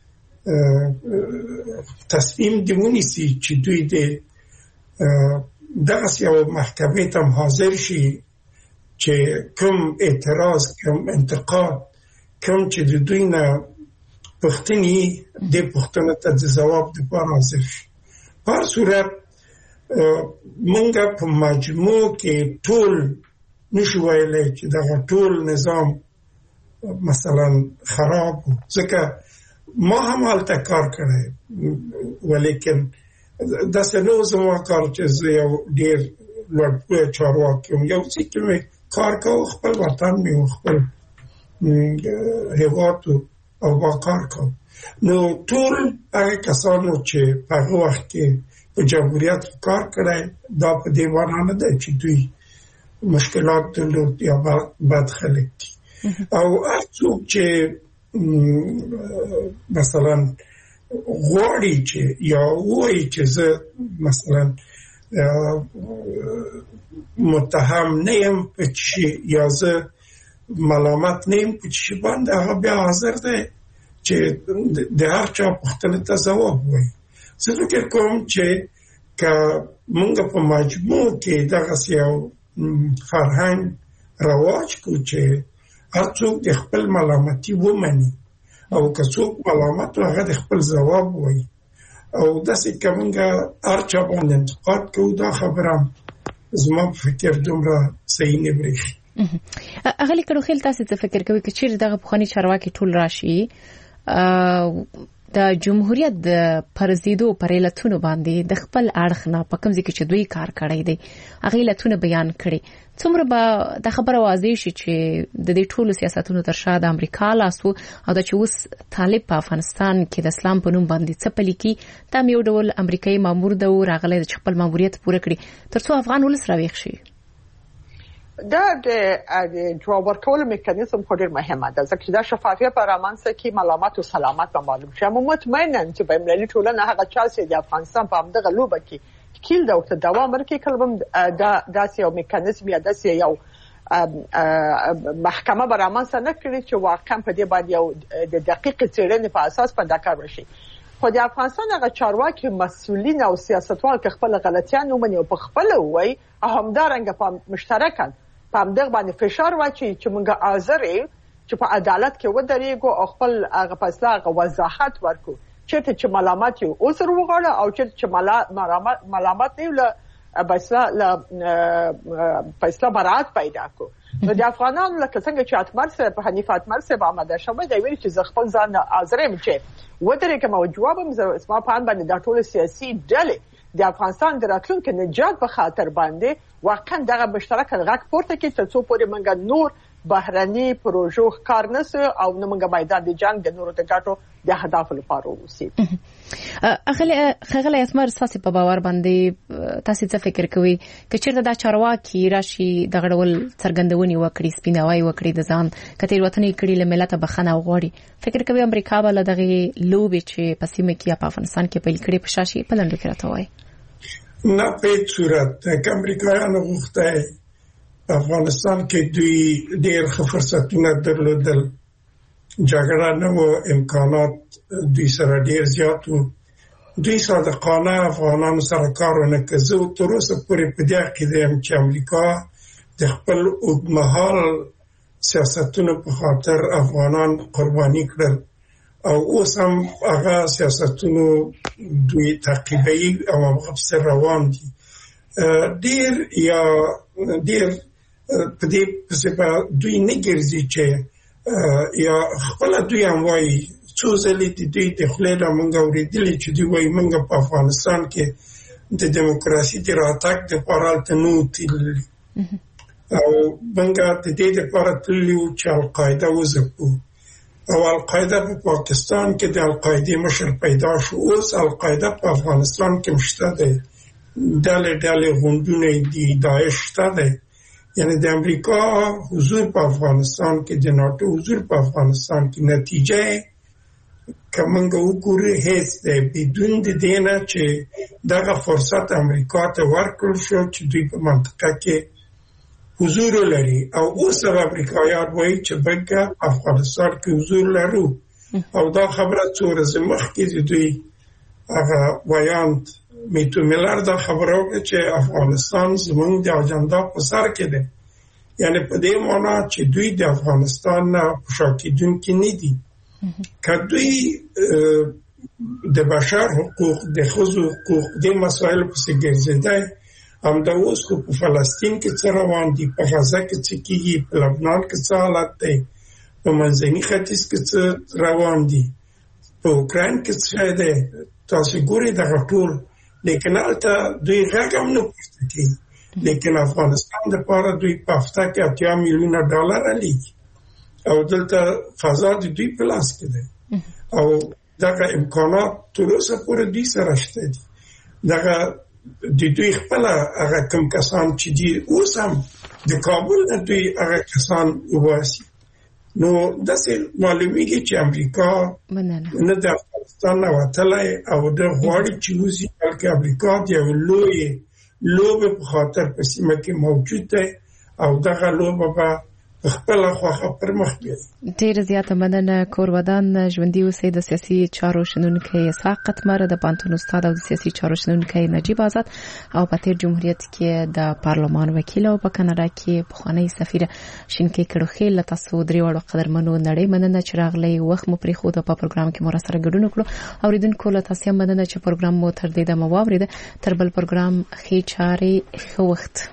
تصمیم دی ونیسي چې دوی د دغه یو محکمې ته حاضر شي چې کوم اعتراض کوم انتقاد کوم چې د دوی نه پښتني د پښتنو ته د جواب لپاره حاضر شي. په هر صورت مونږ په مجموع کې ټول نشو ویلی چې دغه ټول نظام مثلا خراب ځکه ما هم هلته کار کړی ولیکن داسې نو زما کار چې زه یو ډېر لوړ چارواکی یم یو څه کې مې کار کوو خپل وطن مې و خپل هېواد او با کار کوو. نو ټول هغه کسانو چې په هغه وخت کې په جمهوریت کې کار کړی دا په دې معنا نه ده چې دوی مشکلات درلود یا بد خلک دي او هر څوک چې مثلا غواړي چې یا وایي چې زه مثلا متهم نه یم په چی یا زه ملامت نه یم په چی باندې هغه بیا حاضر دی چې د هر چا پوښتنې ته ځواب وایي. زه فکر کوم چې که موږ په مجموع کې دغسې یو فرهنګ رواج کړو چې هر څوک د خپل ملامتي ومني او که څوک ملامت هغه د خپل ځواب وایي او داسې که موږ هر چا باندې انتقاد کوو دا خبره زما په فکر دومره صحیح نه برېښي. اغلی کړوخیل تاسو څه فکر کوئ چې چیرې دغه پخواني چارواکي ټول راشي د جمهوریت د پرزیدو پر علتونو باندې د خپل اړخ نه په کوم ځای کې چې دوی کار کړی دی هغه علتونه بیان کړي څومره به د خبره واضح شي چې د دې ټولو سیاستونو تر شا د امریکا لاس او د چې اوس طالب په افغانستان کې د اسلام په نوم باندې څه پلي کوي دا یو ډول امریکایي مامور د راغلی د خپل ماموریت پوره کړي تر څو افغان ولس راویښ شي. دا د جواب ورکولو میکانیزم خو ډېر مهمه ده ځکه چې دا شفافیت په رامنځته کې ملامت او سلامت به معلوم شي. مو مطمئناً چې په ملي ټولنه هغه چا چې د افغانستان په همدغه لوبه کې کیل دا ورته دوام ورکړي کلم دا داسې یو میکانیزم یا داسې یو محکمه به رامنځته نه کړي چې واقعا په دې باندې یو د دقیق څېړنې په اساس په دا کار وشي. خو د افغانستان هغه چارواکي مسؤلین او سیاستوال که خپل غلطیان ومني او په خپله ووایي او همدارنګه په مشترکاً په همدغه باندې فشار واچي چې موږ حاضر یو چې په عدالت کې ودرېږو او خپل هغه فیصله هغه وضاحت ورکړو چېرته چې ملامت یو عذر وغواړه او چېرته چې ملامت نه یو له فیصله براعت پیدا کړو. نو د افغانانو لکه څنګه چې حنیف اتمر صاحب آماده شوی دی ویلي چې زه خپل ځان حاضر یم چې ودرېږم او جواب هم زما په اند باندې دا ټولې سیاسي ډلې د افغانستان د راتلونکي نجات په خاطر باندې واقعا دغه مشترک غږ پورته کړي تر څو پورې موږ نور بهرني پروژو کار نه او نمنګ میدان د جنگ د نورو د ګټو د اهداف لپاره وسی. خغله اسمر ساسي په باور باندې تاسو څه فکر کوئ چې چیرته دا چارواکي راشي د غړول څرګندونی وکړي سپیناوي وکړي د ځان کتیر وطني کړي له ملت بخنه وغوړي فکر کوي امریکا بل دغه لوبي چې په سیمه کې په افغانستان کې پیل کړي په شاشي په لنډ کې راته وایي نه په صورت د امریکایانو غوښته افغانستان کې دوی ډېر فرصتونه درلودل جګړه نه و امکانات دوی سره ډېر زیات وو دوی صادقانه افغانانو سره کار ونه کړو تر اوسه پورې په دې کې د امریکا د خپل اوږدمهال سیاستونو په خاطر افغانان قرباني کړل او اوس هم هغه سیاستونو دوی تعقیبوي او هغه روان دي ډېر په دې پسې دوی نه ګرځي چې یا خپل دوی هم وایي څو ځلې دوی د خپل موږ اوریدلې چې دوی وایي موږ په افغانستان کې د دیموکراسي د راتګ لپاره تنو تللی او موږ د دې لپاره تللی چې القاعده وځو او القاعده په پاکستان کې د القاعده مشر پیدا شو اوس القاعده په افغانستان کې مشته ده ډلې غونډونه دي داعش شته ده یعنی د امریکا حضور په افغانستان کې د ناتو حضور په افغانستان کې نتیجه کومنګ وګوري هیڅ ده بدون د دینه چې دغه فرصت امریکا ته ورکړل شو چې دوی په منطقه کې حضور لري او اوس امریکایان وایي چې بګه افغانستان کې حضور لرو او دا خبره څو ورځې مخکې دوی هغه وایاند میتو ملر دا خبره وکړه چې افغانستان زموږ د اجنډا په سر کې ده یعنی په دې معنی چې دوی د افغانستان نه پښاکیدونکي نه دي که دوی د بشر حقوق د ښځو حقوق د مسایل په څیر ګرځېدای هم دا اوس په فلسطین کې څه روان دي په غزه کې څه کېږي په لبنان کې څه حالت دی په منځني ختیځ کې څه روان دي په اوکراین کې څه دی تاسو ګورئ دغه ټول لیکن البته دوی رقم نه پوښتنه کوي لیکن افغانستان لپاره دوی په هفته کې 80 میلیونه ډالر لګي او دلته فضا د دوی په لاس کې ده او دغه امکانات تر اوسه پورې دوی سره شته دي دغه د دوی خپل هغه کوم کسان چې دي اوس هم د کابل نه دوی هغه کسان واسي نو داسې معلومیږي چې امریکا نه د افغانستان نه وتلی او د غواړي چې وځي بلکې امریکا د یو لوبې په خاطر په سیمه کې موجود دی او دغه لوبه به خپل خوخه پر مخ بیاي ډیر زیاته مننه کورودان ژوندۍ اوسئ د سیاسي چارو شنونکي اسحاق قتمر د پانتون استاد او د سیاسي چارو شنونکي نجیب آزاد او په تیر جمهوریت کې د پارلمان وکیل او په کاناډا کې بخوانی سفیر شینکي کړوخیل تاسو درې وړو قدرمنو نړۍ مننه چې راغلی وخت مو پرې خو د پروګرام کې مو سره ګډون وکړو اوریدونکو له تاسو مننه چې پروګرام مو تر دې د مواورید تر بل پروګرام خې چاري خو وخت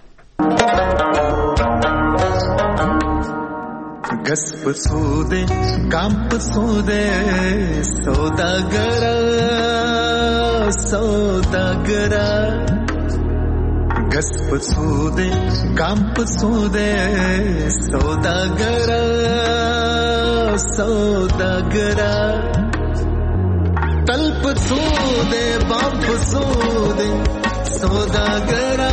गस पसूदे काम पसूदे सौदागरा गस पसूदे काम पसूदे सौदागरा तल पसूदे बाम पसूदे सौदागरा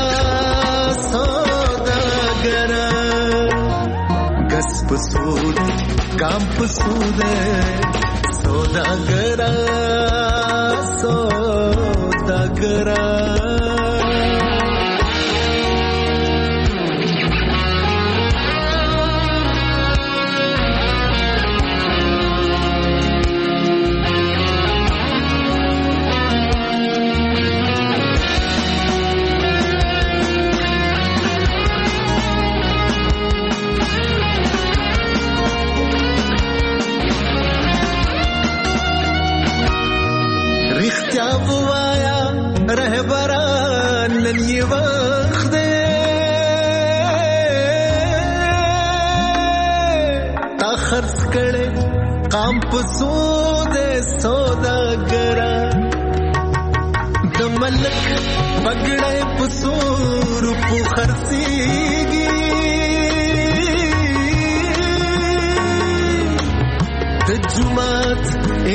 गस पसूदे काम पसूदे सौदागरा काम पसूदे सौदागरा द मलक पगड़े पसूर पु खरसीगी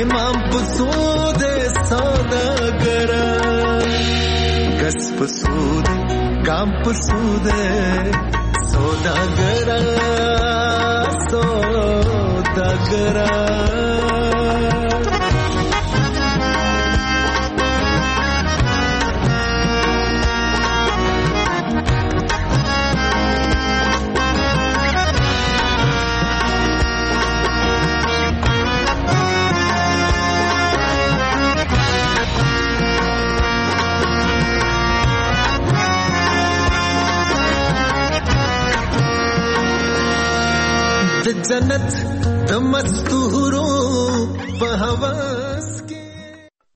تمام پسود سوداګر کس پسود کام پسود سوداګر سوداګر जन्नत मस्तूरों बहवा